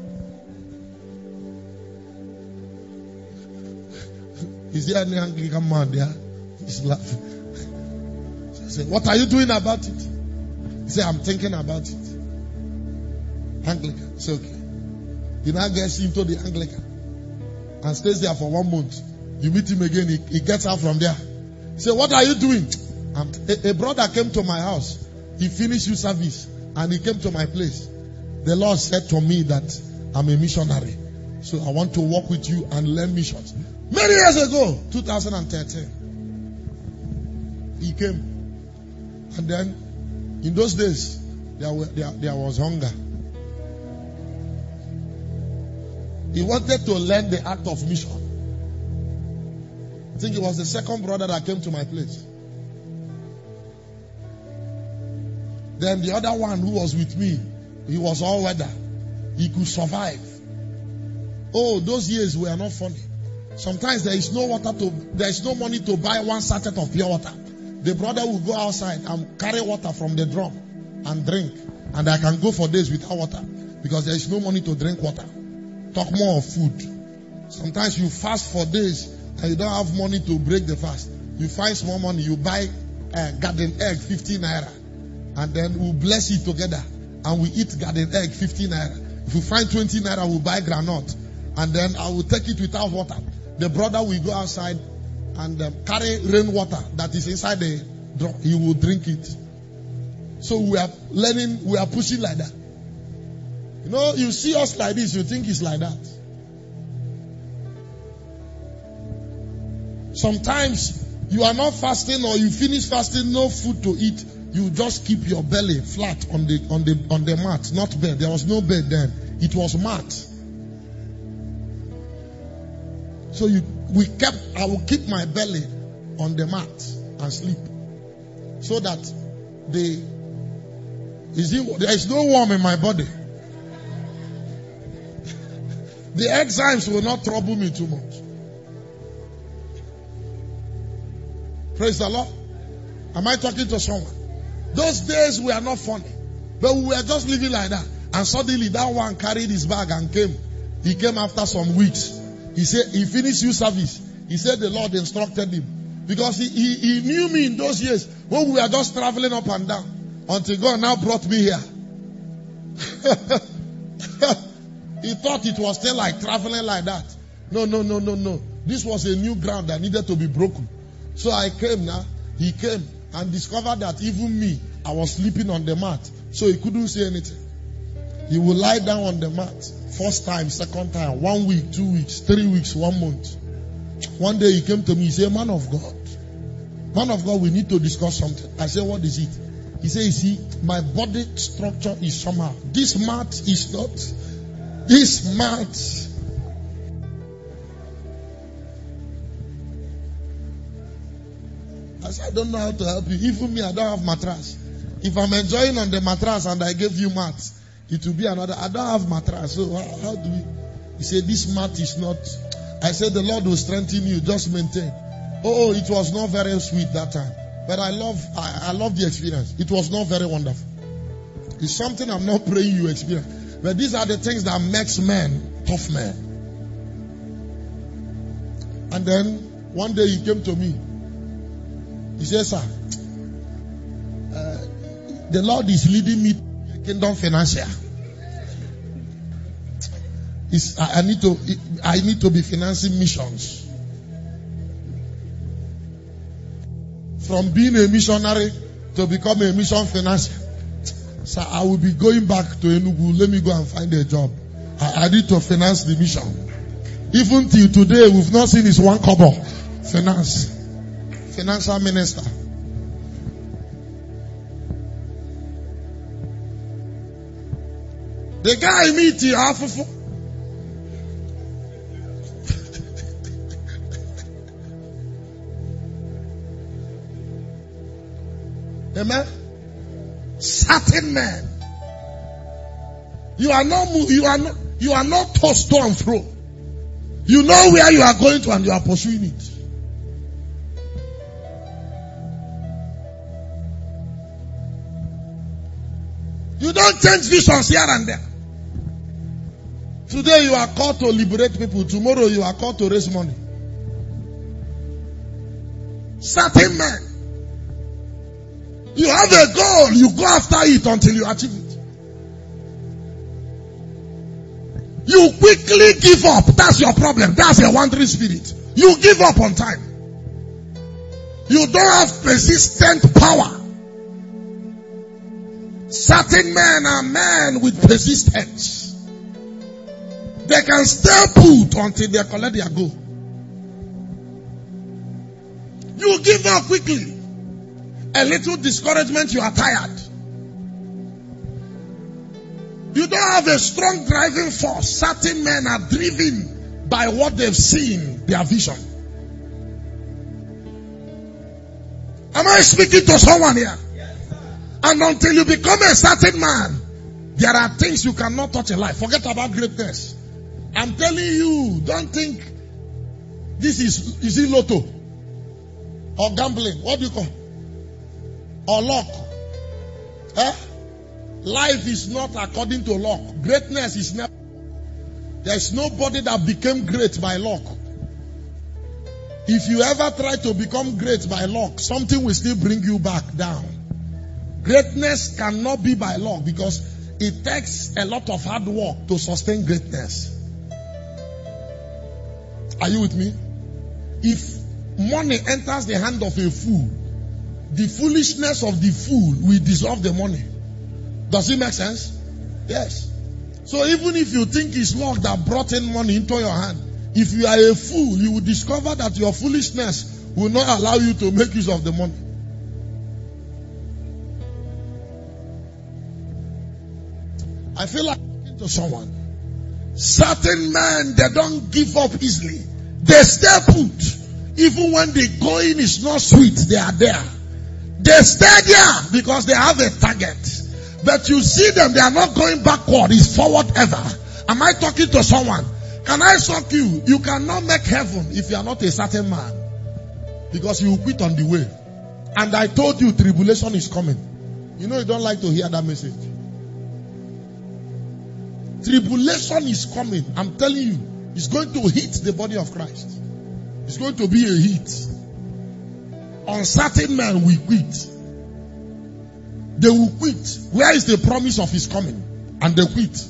Is there any Anglican man there? He's laughing. So I say, what are you doing about it? He said, I'm thinking about it. Anglican. It's okay. He now gets into the Anglican and stays there for one month. You meet him again, he, he gets out from there. He said, what are you doing? I'm, a, a brother came to my house. He finished his service and he came to my place. The Lord said to me that I'm a missionary. So I want to walk with you and learn missions. Many years ago, two thousand thirteen, he came. And then, in those days, There, were, there, there was hunger. He wanted to learn the act of mission. I think it was the second brother that came to my place. Then the other one who was with me, he was all weather. He could survive. Oh, those years were not funny. Sometimes there is no water to, there is no money to buy one sachet of pure water. The brother will go outside and carry water from the drum and drink. And I can go for days without water because there is no money to drink water. Talk more of food. Sometimes you fast for days and you don't have money to break the fast. You find small money, you buy a garden egg, fifteen naira. And then we'll bless it together. And we eat garden egg, fifteen naira. If you find twenty naira, we'll buy granite. And then I will take it without water. The brother will go outside and um, carry rainwater that is inside the drum. He will drink it. So we are learning, we are pushing like that. You know, you see us like this, you think it's like that. Sometimes you are not fasting or you finish fasting, no food to eat. You just keep your belly flat on the on the on the mat, not bed. There was no bed then. It was mat. So you we kept I will keep my belly on the mat and sleep. So that the is it, there is no warmth in my body. The enzymes will not trouble me too much. Praise the Lord. Am I talking to someone? Those days were not funny. But we were just living like that. And suddenly that one carried his bag and came. He came after some weeks. He said, he finished youth service. He said the Lord instructed him. Because he, he, he knew me in those years when we were just traveling up and down. Until God now brought me here. He thought it was still like traveling like that. No, no, no, no, no. This was a new ground that needed to be broken. So I came now. He came and discovered that even me, I was sleeping on the mat. So he couldn't say anything. He would lie down on the mat. First time, second time, one week, two weeks, three weeks, one month. One day he came to me, he said, man of God, man of God, we need to discuss something. I said, what is it? He said, you see, my body structure is somehow. This mat is not. This mat. I said, I don't know how to help you. Even me, I don't have mattress. If I'm enjoying on the mattress and I gave you mat, it will be another. I don't have mattress. So how, how do we? He said, this mat is not. I said, the Lord will strengthen you. Just maintain. Oh, it was not very sweet that time. But I love, I, I love the experience. It was not very wonderful. It's something I'm not praying you experience. But these are the things that makes men tough men. And then one day he came to me. He said, sir, uh, the Lord is leading me to Kingdom Financial. It's, I, I need to, I need to be financing missions. From being a missionary to become a mission financier. So I will be going back to Enugu. Let me go and find a job. I, I need to finance the mission. Even till today, we've not seen his one kobo. Finance. Financial minister. The guy meet you half of. Amen. Certain men. You are not you are not you are not tossed to and fro. You know where you are going to and you are pursuing it. You don't change visions here and there. Today you are called to liberate people. Tomorrow you are called to raise money. Certain men. You have a goal, you go after it until you achieve it. You quickly give up. That's your problem. That's a wandering spirit. You give up on time. You don't have persistent power. Certain men are men with persistence. They can stay put until they collect their goal. You give up quickly. A little discouragement, you are tired. you don't have a strong driving force. Certain men are driven by what they've seen, their vision. Am I speaking to someone here? And until you become a certain man, there are things you cannot touch in life. Forget about greatness. I'm telling you, don't think this is, is it lotto? Or gambling? What do you call? Or luck? Eh? Life is not according to luck. Greatness is never. There's nobody that became great by luck. If you ever try to become great by luck, something will still bring you back down. Greatness cannot be by luck because it takes a lot of hard work to sustain greatness. Are you with me? If money enters the hand of a fool, the foolishness of the fool will dissolve the money. Does it make sense? Yes. So even if you think it's luck that brought in money into your hand, if you are a fool, you will discover that your foolishness will not allow you to make use of the money. I feel like talking to someone. Certain men, they don't give up easily. They stay put. Even when the going is not sweet, they are there. They stay there because they have a target. But you see them, they are not going backward. It's forward ever. Am I talking to someone? Can I shock you? You cannot make heaven if you are not a certain man. Because you will quit on the way. And I told you tribulation is coming. You know you don't like to hear that message. Tribulation is coming. I'm telling you. It's going to hit the body of Christ. It's going to be a hit. Uncertain men will quit. They will quit. Where is the promise of his coming? And they quit.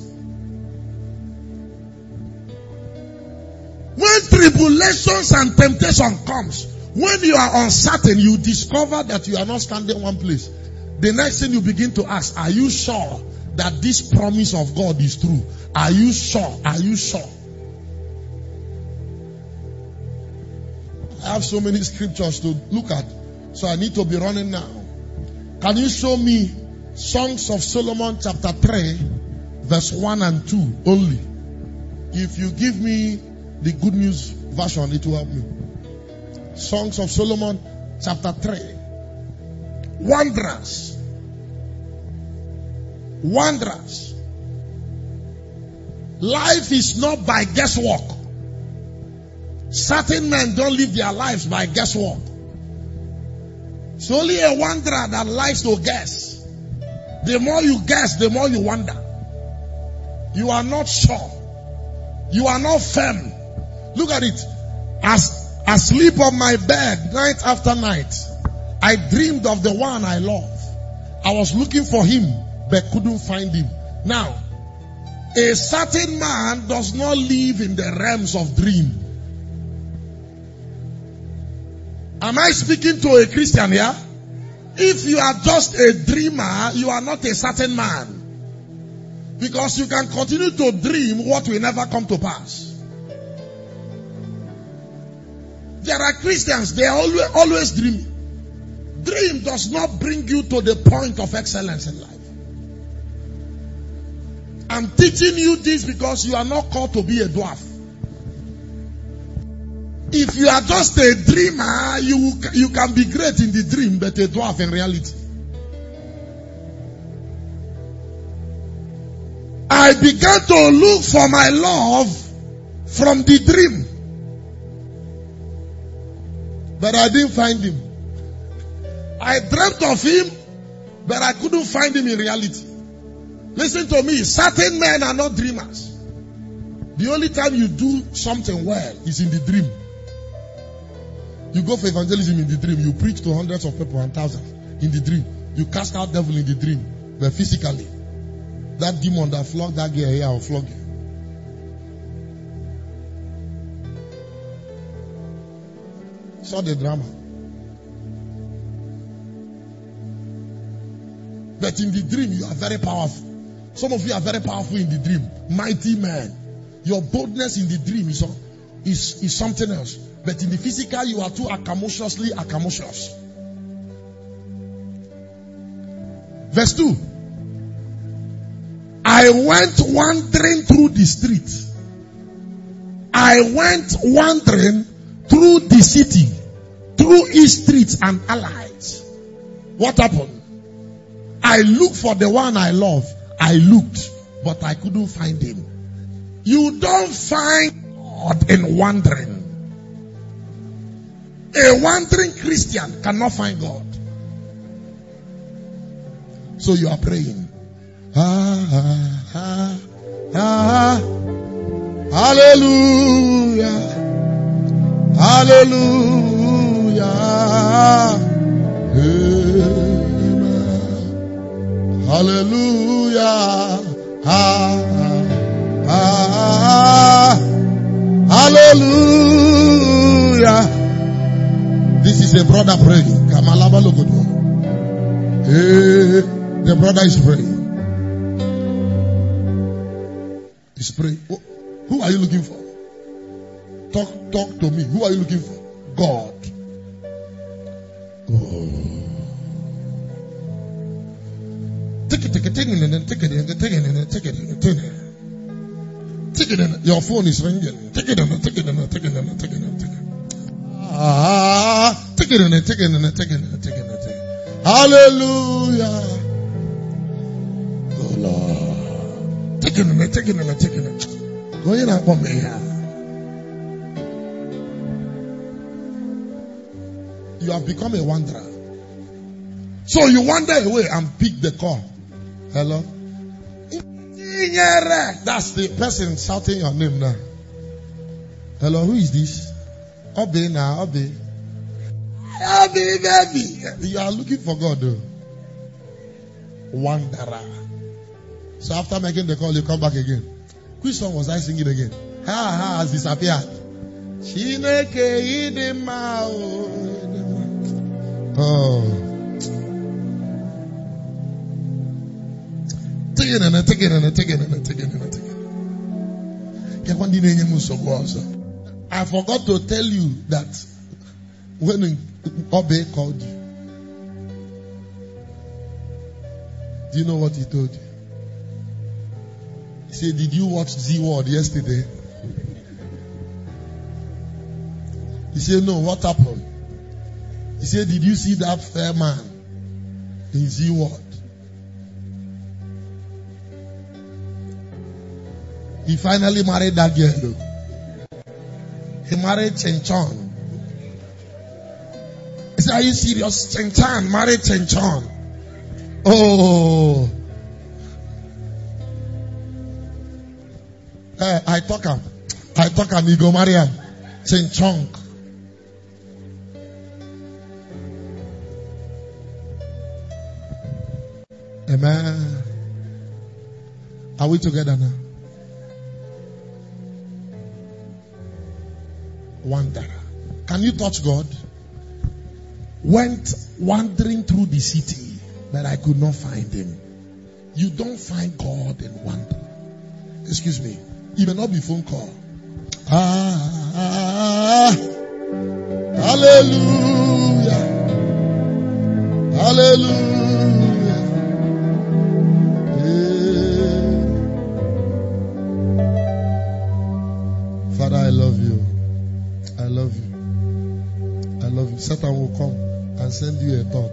When tribulations and temptation comes, when you are uncertain, you discover that you are not standing in one place. The next thing you begin to ask, are you sure that this promise of God is true? Are you sure? Are you sure? I have so many scriptures to look at, so I need to be running now. Can you show me Songs of Solomon chapter three, verse one and two only? If you give me the Good News version, it will help me. Songs of Solomon chapter three. Wanderers. Wanderers. Life is not by guesswork. Certain men don't live their lives by guesswork. It's only a wanderer that likes to guess. The more you guess, the more you wonder. You are not sure. You are not firm. Look at it. As I sleep on my bed night after night, I dreamed of the one I love. I was looking for him, but couldn't find him. Now, a certain man does not live in the realms of dream. Am I speaking to a Christian here? If you are just a dreamer, you are not a certain man. Because you can continue to dream what will never come to pass. There are Christians, they are always, always dreaming. Dream does not bring you to the point of excellence in life. I'm teaching you this because you are not called to be a dwarf. If you are just a dreamer, you, you can be great in the dream, but a dwarf in reality. I began to look for my love from the dream. But I didn't find him. I dreamt of him, but I couldn't find him in reality. Listen to me, certain men are not dreamers. The only time you do something well is in the dream. You go for evangelism in the dream. You preach to hundreds of people and thousands in the dream. You cast out devil in the dream. But physically, that demon that flogged that girl here will flog you. Saw the drama. But in the dream, you are very powerful. Some of you are very powerful in the dream. Mighty man. Your boldness in the dream is, is, is something else. But in the physical, you are too acrimosiously acrimonious. Verse two. I I went wandering through the street. I went wandering through the city, through its streets and allies. What happened? I looked for the one I love. I looked, but I couldn't find him. You don't find God in wandering. A wandering Christian cannot find God. So you are praying. Ah, ah, ah, ah. Hallelujah. Hallelujah. Amen. Hallelujah. Ah, ah, ah. Hallelujah. This is a brother praying. Kamalaba Logodo. Hey, the brother is praying. He's praying. Oh, who are you looking for? Talk, talk to me. Who are you looking for? God. Oh. Take it, take it, take it, and then take it, and then take it, and then take it, and then take it. Take it, and your phone is ringing. Take it, and then take it, and then take it, and then take it, and then take it. Ah, take it, and then take it, and then take it, and then take it, and then take it. Hallelujah. Oh Lord. Take it, and then take it, and then take it, and then. Go in and come here. You have become a wanderer. So you wander away and pick the call. Hello? That's the person shouting your name now. Hello, who is this? Obi now, Obi. Obi, baby. You are looking for God though. Wanderer. So after making the call, you come back again. Which song was I singing again? Ha ha has disappeared. Chineke idima oh. Take it and take it and take it and take it and take it. I forgot to tell you that when Obe called you, do you know what he told you? He said, did you watch Z-World yesterday? He said, no, what happened? He said, did you see that fair man in Z-World? He finally married that girl. He married Chen Chon. He said, are you serious? Chen Chan married Chen Chon. Oh. Hey, I talk him. I talk him. He go marry him. Chen Chong. Amen. Are we together now? Wanderer. Can you touch God? Went wandering through the city, but I could not find him. You don't find God in wander. Excuse me. It may not be phone call. Ah, ah, ah. Hallelujah. Hallelujah. Yeah. Father, I love you. I love you. I love you. Satan will come and send you a thought.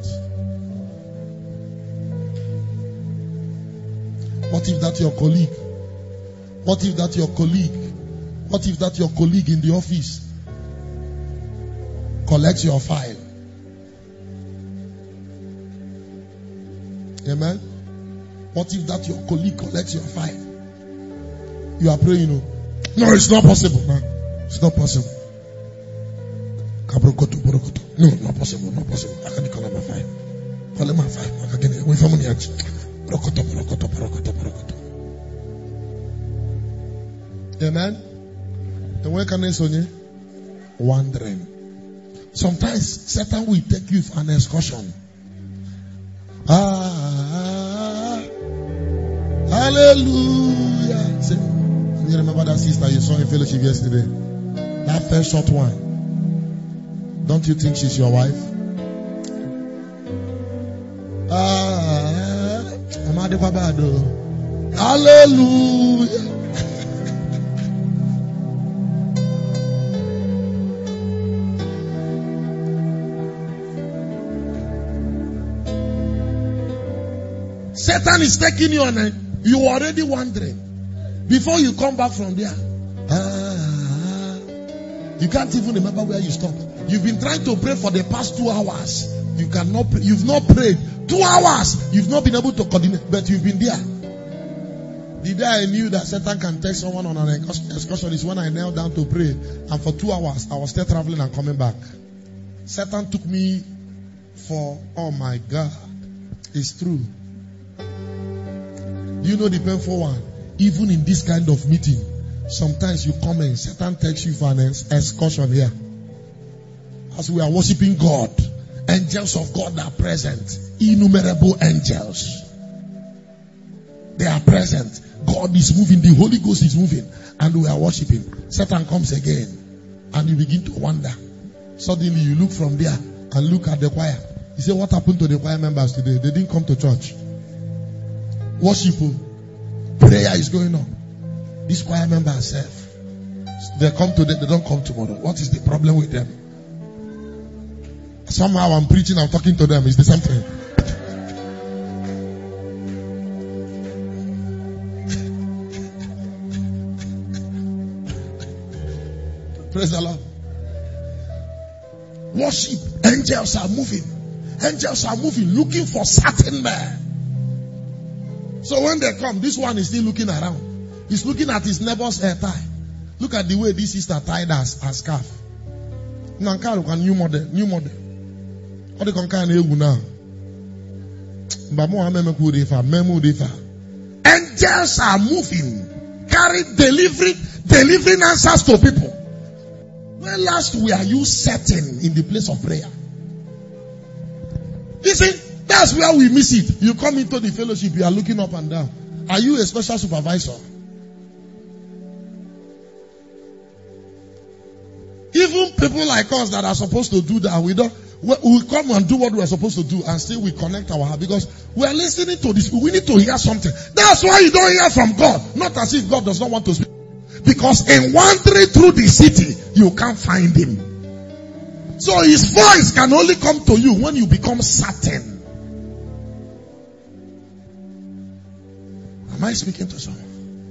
What if that's your colleague? What if that's your colleague? What if that's your colleague in the office? Collects your file. Amen. What if that your colleague collects your file? You are praying, no, no, it's not possible, man. It's not possible. No, not possible, not possible. I can't call my file. Call my file. I can't get it. Wait for me. Amen. The way can I say wandering. Sometimes Satan will take you for an excursion. Ah, hallelujah. See, you remember that sister you saw in fellowship yesterday? That first short one. Don't you think she's your wife? Ah, Hallelujah. Satan is taking you on, and you are already wondering. Before you come back from there, ah, you can't even remember where you stopped. You've been trying to pray for the past two hours. You cannot pray. You've not prayed. Two hours. You've not been able to coordinate, but you've been there. The day I knew that Satan can take someone on an excursion is when I knelt down to pray. And for two hours, I was still traveling and coming back. Satan took me for, oh my God, it's true. You know the painful one? Even in this kind of meeting, sometimes you come and Satan takes you for an excursion here. As we are worshiping God, angels of God are present. Innumerable angels. They are present. God is moving. The Holy Ghost is moving. And we are worshiping. Satan comes again. And you begin to wonder. Suddenly you look from there and look at the choir. You say, what happened to the choir members today? They didn't come to church. Worship. Prayer is going on. These choir members serve. They come today, they don't come tomorrow. What is the problem with them? Somehow I'm preaching, I'm talking to them. It's the same thing. Praise the Lord. Worship. Angels are moving. Angels are moving, looking for certain men. So when they come, this one is still looking around. He's looking at his neighbor's hair tie. Look at the way this sister tied her, her scarf. Now, new model, new model. What do you can do now? Angels are moving, carry delivery, delivering answers to people. When last were you certain in the place of prayer? You see, that's where we miss it. You come into the fellowship, you are looking up and down. Are you a special supervisor? Even people like us that are supposed to do that, we don't. We come and do what we are supposed to do, and still we connect our heart because we are listening to this. We need to hear something. That's why you don't hear from God. Not as if God does not want to speak. Because in wandering through the city, you can't find him. So his voice can only come to you when you become certain. Am I speaking to someone?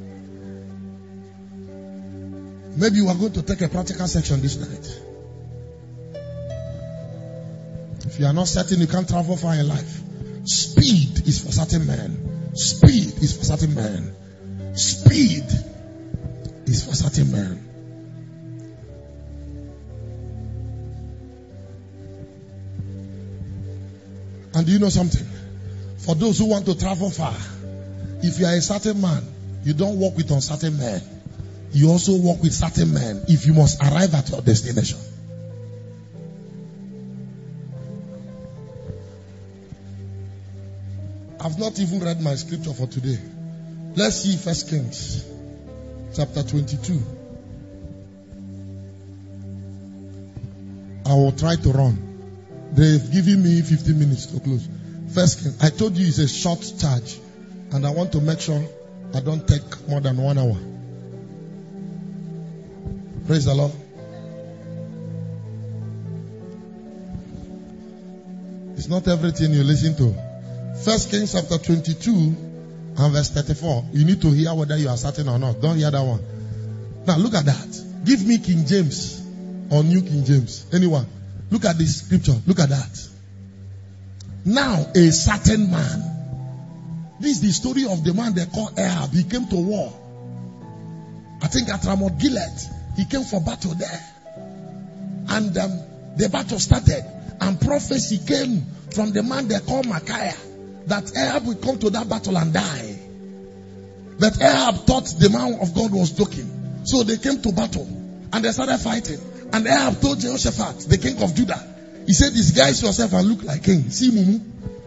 Maybe you are going to take a practical section this night. If you are not certain, you can't travel far in life. Speed is for certain men. Speed is for certain men. Speed is for certain men. And do you know something? For those who want to travel far, if you are a certain man, you don't walk with uncertain men. You also walk with certain men if you must arrive at your destination. I've not even read my scripture for today. Let's see First Kings chapter twenty-two. I will try to run. They've given me fifteen minutes to close. First Kings. I told you it's a short charge. And I want to make sure I don't take more than one hour. Praise the Lord. It's not everything you listen to. First Kings chapter twenty-two and verse thirty-four. You need to hear whether you are certain or not. Don't hear that one. Now look at that. Give me King James or New King James. Anyone. Look at this scripture. Look at that. Now a certain man. This is the story of the man they call Ahab. He came to war. I think at Ramoth Gilead. He came for battle there. And um, the battle started. And prophecy came from the man they call Micaiah. That Ahab will come to that battle and die. But Ahab thought the man of God was joking. So they came to battle. And they started fighting. And Ahab told Jehoshaphat, the king of Judah. He said, disguise yourself and look like king. See Mumu.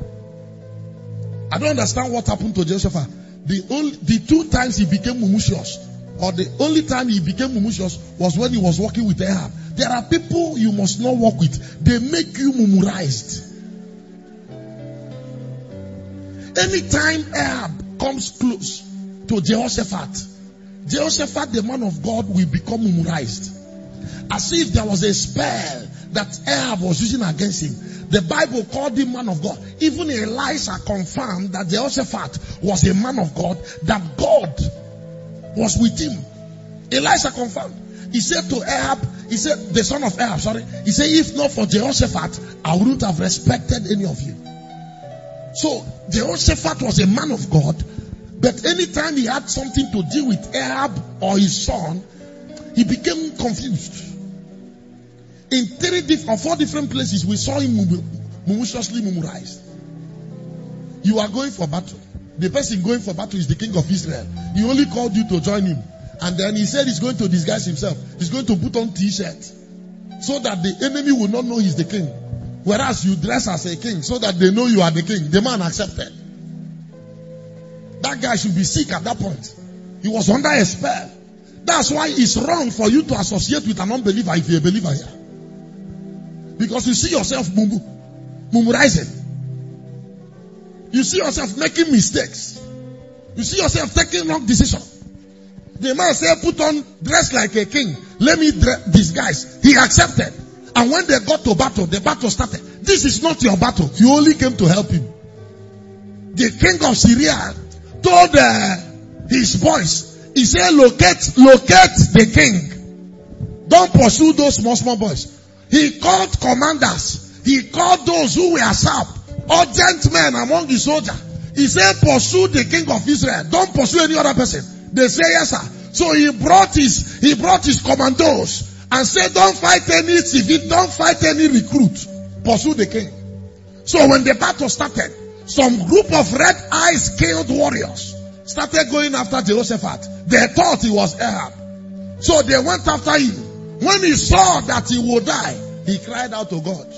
I don't understand what happened to Jehoshaphat. The only, the two times he became mumucious, or the only time he became mumucious was when he was working with Ahab. There are people you must not work with. They make you mumurized. Anytime Ahab comes close to Jehoshaphat. Jehoshaphat, the man of God, will become murmurized. As if there was a spell that Ahab was using against him. The Bible called him man of God. Even Elisha confirmed that Jehoshaphat was a man of God, that God was with him. Elisha confirmed. He said to Ahab, he said, the son of Ahab, sorry, he said, if not for Jehoshaphat, I wouldn't have respected any of you. So, Jehoshaphat was a man of God, but anytime he had something to do with Ahab or his son, he became confused. In three different, or four different places, we saw him maliciously memorized. You are going for battle. The person going for battle is the king of Israel. He only called you to join him. And then he said he's going to disguise himself. He's going to put on t-shirt so that the enemy will not know he's the king. Whereas you dress as a king so that they know you are the king. The man accepted. That guy should be sick at that point. He was under a spell. That's why it's wrong for you to associate with an unbeliever if you're a believer here. Because you see yourself murmurizing. You see yourself making mistakes. You see yourself taking wrong decisions. The man said, put on, dress like a king. Let me dress, disguise. He accepted. And when they got to battle, the battle started. This is not your battle. You only came to help him. The king of Syria told uh, his boys, he said, locate, locate the king. Don't pursue those small, small boys. He called commanders. He called those who were sharp, urgent men among the soldiers. He said, pursue the king of Israel. Don't pursue any other person. They say, yes, sir. So he brought his, he brought his commandos and said, don't fight any civil, don't fight any recruit. Pursue the king. So when the battle started, some group of red eyes scaled warriors started going after Jehoshaphat. They thought he was Ahab. So they went after him. When he saw that he would die, he cried out to God.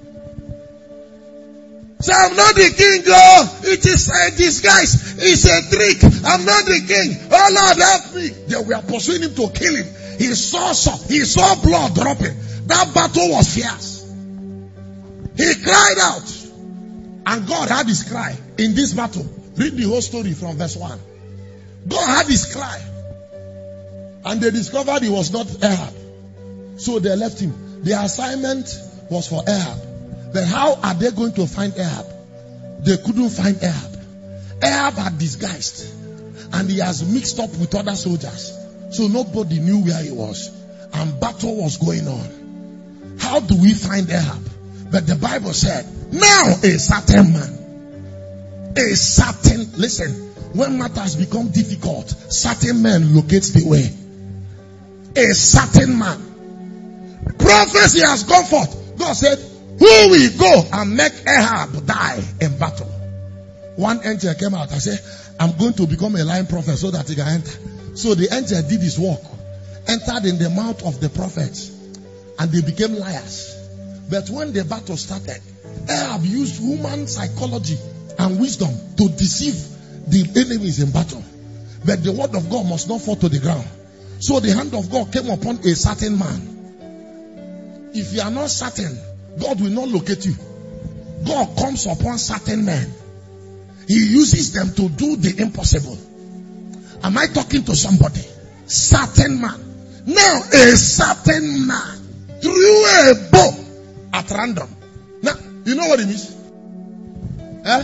Say, I'm not the king, oh, it is a disguise. It's a trick. I'm not the king. Oh Lord, help me. They were pursuing him to kill him. He saw, saw, he saw blood dropping. That battle was fierce. He cried out. And God had his cry in this battle. Read the whole story from verse one. God had his cry. And they discovered he was not Ahab. So they left him. The assignment was for Ahab. But how are they going to find Ahab? They couldn't find Ahab. Ahab had disguised. And he has mixed up with other soldiers. So nobody knew where he was. And battle was going on. How do we find Ahab? But the Bible said, now a certain man. A certain, listen, when matters become difficult, certain men locate the way. A certain man. Prophecy has gone forth. God said, who will go and make Ahab die in battle? One angel came out and said, I'm going to become a lying prophet so that he can enter. So the angel did his work, entered in the mouth of the prophets, and they became liars. But when the battle started, Ahab used human psychology and wisdom to deceive the enemies in battle. But the word of God must not fall to the ground. So the hand of God came upon a certain man. If you are not certain, God will not locate you. God comes upon certain men. He uses them to do the impossible. Am I talking to somebody? Certain man. Now a certain man threw a bow at random. Now, you know what it means? Eh?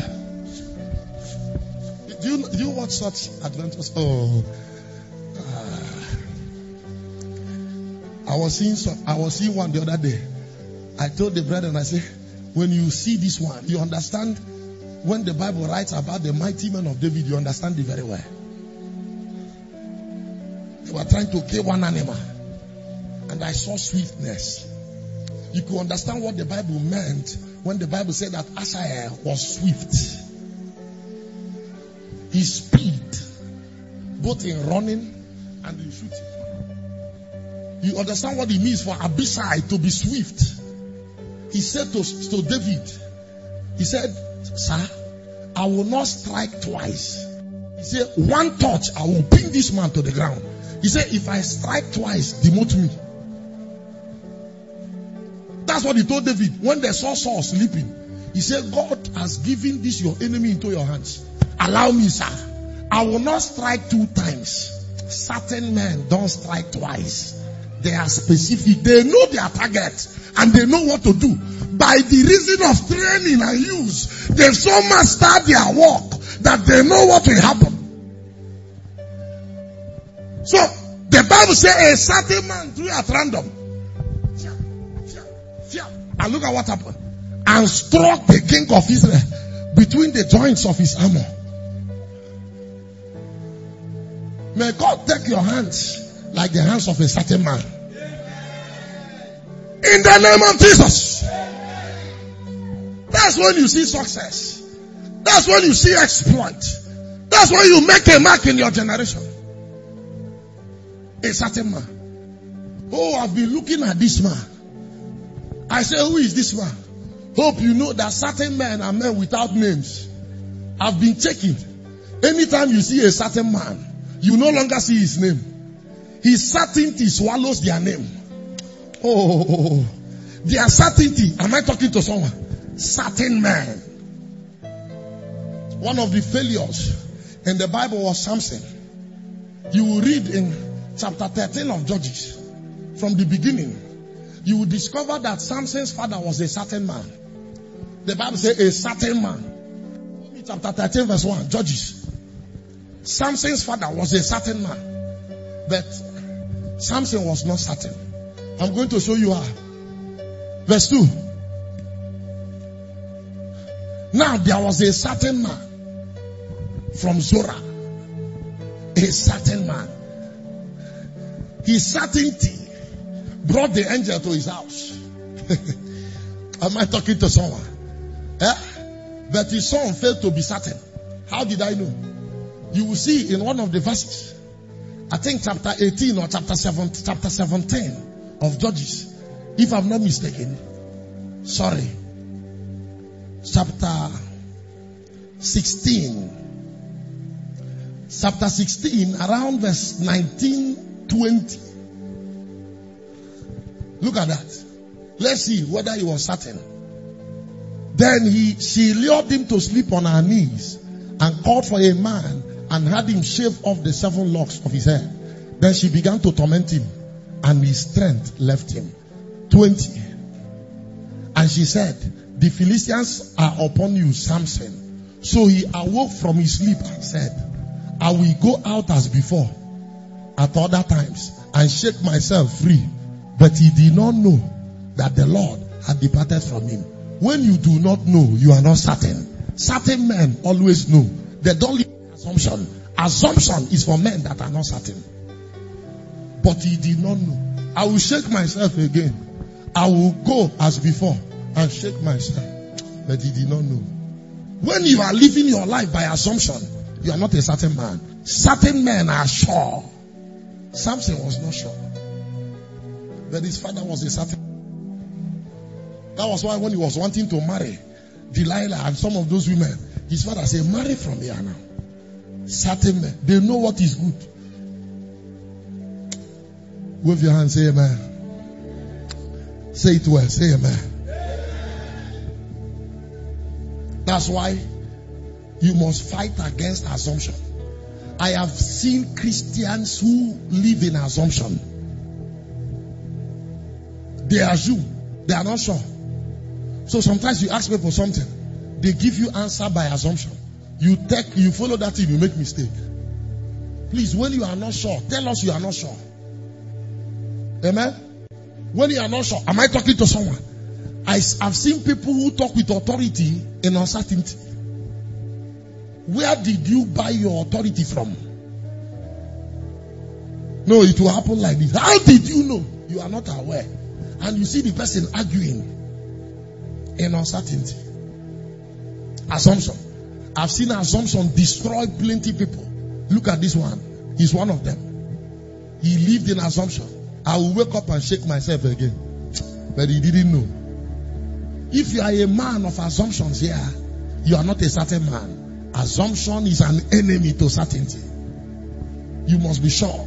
Do you, do you watch such adventures? Oh. Uh, I was seeing some, I was seeing one the other day. I told the brethren, I said, when you see this one, you understand when the Bible writes about the mighty men of David, you understand it very well. They were trying to kill one animal. And I saw swiftness. You could understand what the Bible meant when the Bible said that Asahel was swift. His speed, both in running and in shooting. You understand what it means for Abishai to be swift. He said to, to David, he said, sir, I will not strike twice. He said, one touch, I will pin this man to the ground. He said, if I strike twice, demote me. That's what he told David when they saw Saul sleeping. He said, God has given this your enemy into your hands. Allow me, sir. I will not strike two times. Certain men don't strike twice. They are specific. They know their target and they know what to do. By the reason of training and use, they've so mastered their work that they know what will happen. So, the Bible says a certain man threw at random. And look at what happened. And struck the king of Israel between the joints of his armor. May God take your hands like the hands of a certain man. In the name of Jesus. That's when you see success. That's when you see exploit. That's when you make a mark in your generation. A certain man. Oh, I've been looking at this man. I say, who is this man? Hope you know that certain men are men without names. I've been checking. Anytime you see a certain man, you no longer see his name. His certainty swallows their name. Oh, their certainty. Am I talking to someone? Certain man. One of the failures in the Bible was Samson. You will read in chapter thirteen of Judges. From the beginning, you will discover that Samson's father was a certain man. The Bible says a certain man. Chapter thirteen verse one, Judges. Samson's father was a certain man. But Samson was not certain. I'm going to show you how. Verse two. Now there was a certain man from Zorah. A certain man. His certainty brought the angel to his house. Am I talking to someone? Eh? But his son failed to be certain. How did I know? You will see in one of the verses, I think chapter eighteen or chapter seven, chapter seventeen of Judges, if I'm not mistaken. Sorry. Chapter sixteen. Chapter sixteen, around verse nineteen, twenty. Look at that. Let's see whether he was certain. Then he, she lured him to sleep on her knees and called for a man and had him shave off the seven locks of his hair. Then she began to torment him and his strength left him. twenty. And she said, the Philistines are upon you, Samson. So he awoke from his sleep and said, I will go out as before at other times and shake myself free. But he did not know that the Lord had departed from him. When you do not know, you are not certain. Certain men always know. They don't live in assumption. Assumption is for men that are not certain. But he did not know. I will shake myself again. I will go as before and shake myself. But he did not know. When you are living your life by assumption, you are not a certain man. Certain men are sure. Samson was not sure. But his father was a certain. That was why when he was wanting to marry Delilah and some of those women, his father said, marry from here now. Certain men, they know what is good. Wave your hand, say amen. Say it well, say amen. That's why you must fight against assumption. I have seen Christians who live in assumption. They assume, they are not sure. So sometimes you ask people something, they give you answer by assumption. You take, you follow that thing, you make mistake. Please, when you are not sure, tell us you are not sure. Amen? When you are not sure, am I talking to someone? I, I've seen people who talk with authority in uncertainty. Where did you buy your authority from? No, it will happen like this. How did you know? You are not aware. And you see the person arguing in uncertainty. Assumption. I've seen assumption destroy plenty people. Look at this one. He's one of them. He lived in assumption. I will wake up and shake myself again. But he didn't know. If you are a man of assumptions here, you are not a certain man. Assumption is an enemy to certainty. You must be sure.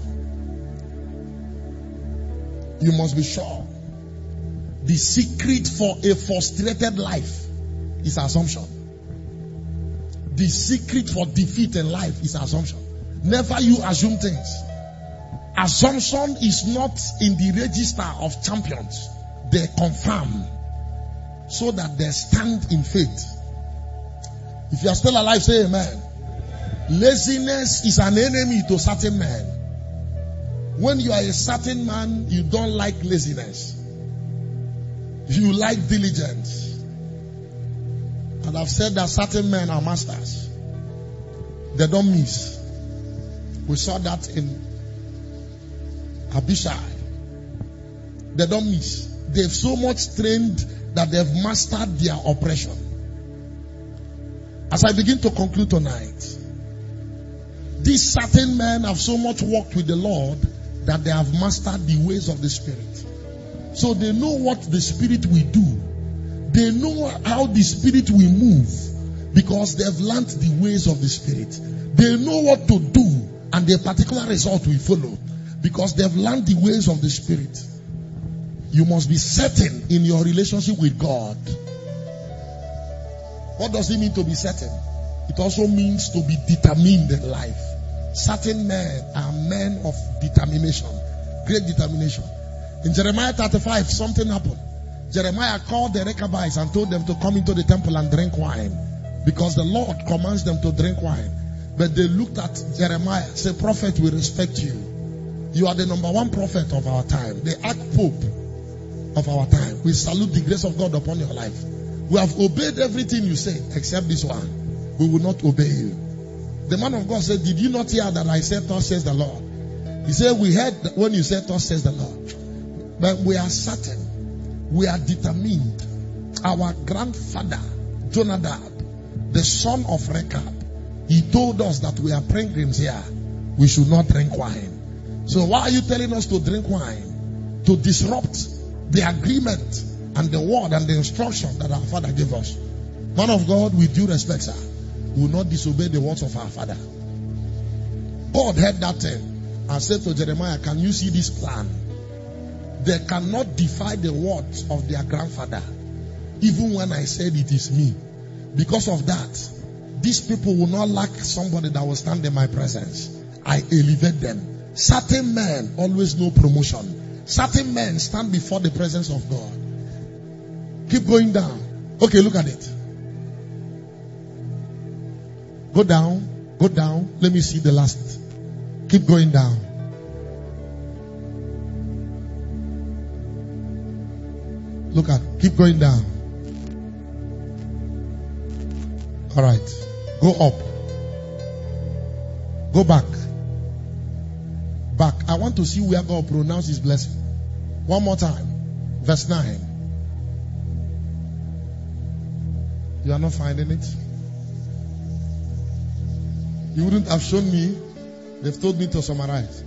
You must be sure. The secret for a frustrated life is assumption. The secret for defeat in life is assumption. Never you assume things. Assumption is not in the register of champions. They confirm so that they stand in faith. If you are still alive, say amen. Laziness is an enemy to certain men. When you are a certain man, you don't like laziness. You like diligence. And I've said that certain men are masters. They don't miss. We saw that in Abishai. They don't miss. They've so much trained that they've mastered their oppression. As I begin to conclude tonight, these certain men have so much worked with the Lord that they have mastered the ways of the Spirit. So they know what the Spirit will do. They know how the Spirit will move because they've learned the ways of the Spirit. They know what to do and the particular result will follow because they've learned the ways of the Spirit. You must be certain in your relationship with God. What does it mean to be certain? It also means to be determined in life. Certain men are men of determination, great determination. In Jeremiah thirty-five, something happened. Jeremiah called the Rechabites and told them to come into the temple and drink wine because the Lord commands them to drink wine. But they looked at Jeremiah, said, "Prophet, we respect you. You are the number one prophet of our time, the archpope of our time. We salute the grace of God upon your life. We have obeyed everything you say except this one. We will not obey you." The man of God said, "Did you not hear that I said, thus says the Lord?" He said, "We heard when you said, thus says the Lord. But we are certain, we are determined. Our grandfather, Jonadab, the son of Rechab, he told us that we are pilgrims here. We should not drink wine. So why are you telling us to drink wine? To disrupt the agreement and the word and the instruction that our father gave us." Man of God, with due respect, sir, we will not disobey the words of our father. God heard that thing and said to Jeremiah, "Can you see this plan? They cannot defy the words of their grandfather, even when I said it is me. Because of that, these people will not lack somebody that will stand in my presence. I elevate them." Certain men always know promotion. Certain men stand before the presence of God. Keep going down. Okay, look at it. Go down. Go down. Let me see the last. Keep going down. Look at. Keep going down. All right. Go up. Go back. Back. I want to see where God pronounced his blessing. One more time. Verse nine. You are not finding it? You wouldn't have shown me. They've told me to summarize.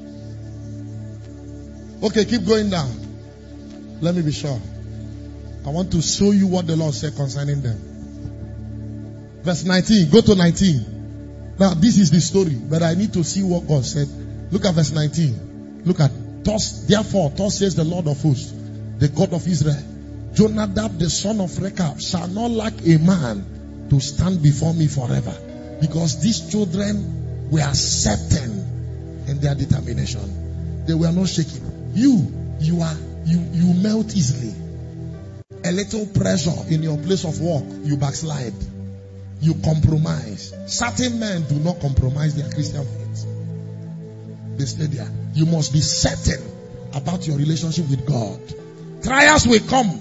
Okay, keep going down. Let me be sure. I want to show you what the Lord said concerning them. Verse nineteen. Go to nineteen. Now, this is the story, but I need to see what God said. Look at verse nineteen. Look at. Thus, therefore, thus says the Lord of hosts, the God of Israel, Jonadab, the son of Rechab, shall not lack a man to stand before me forever. Because these children were certain in their determination. They were not shaken. You, you are, you, you melt easily. A little pressure in your place of work, you backslide. You compromise. Certain men do not compromise their Christian faith. They stay there. You must be certain about your relationship with God. Trials will come.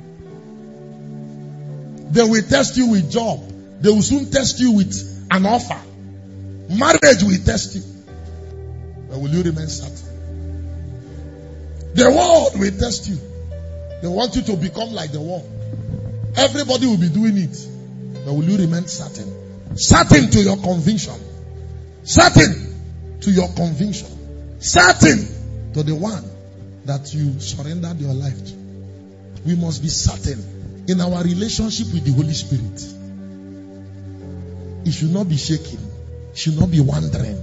They will test you with job. They will soon test you with an offer. Marriage will test you. But will you remain certain? The world will test you. They want you to become like the world. Everybody will be doing it. But will you remain certain? Certain to your conviction. Certain to your conviction. Certain to the one that you surrendered your life to. We must be certain in our relationship with the Holy Spirit. It should not be shaking. It should not be wandering.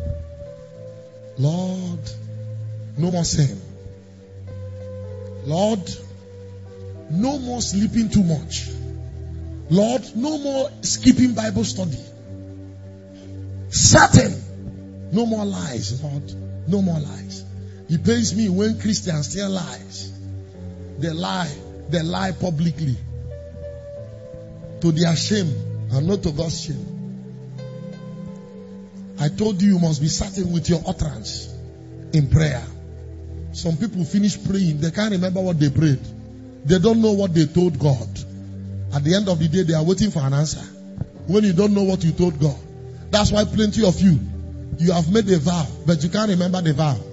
Lord, no more sin. Lord, no more sleeping too much. Lord, no more skipping Bible study. Certain. No more lies, Lord. No more lies. It pains me when Christians tell lies. They lie. They lie publicly. To their shame and not to God's shame. I told you you must be certain with your utterance in prayer. Some people finish praying. They can't remember what they prayed. They don't know what they told God. At the end of the day, they are waiting for an answer. When you don't know what you told God. That's why plenty of you, you have made a vow, but you can't remember the vow.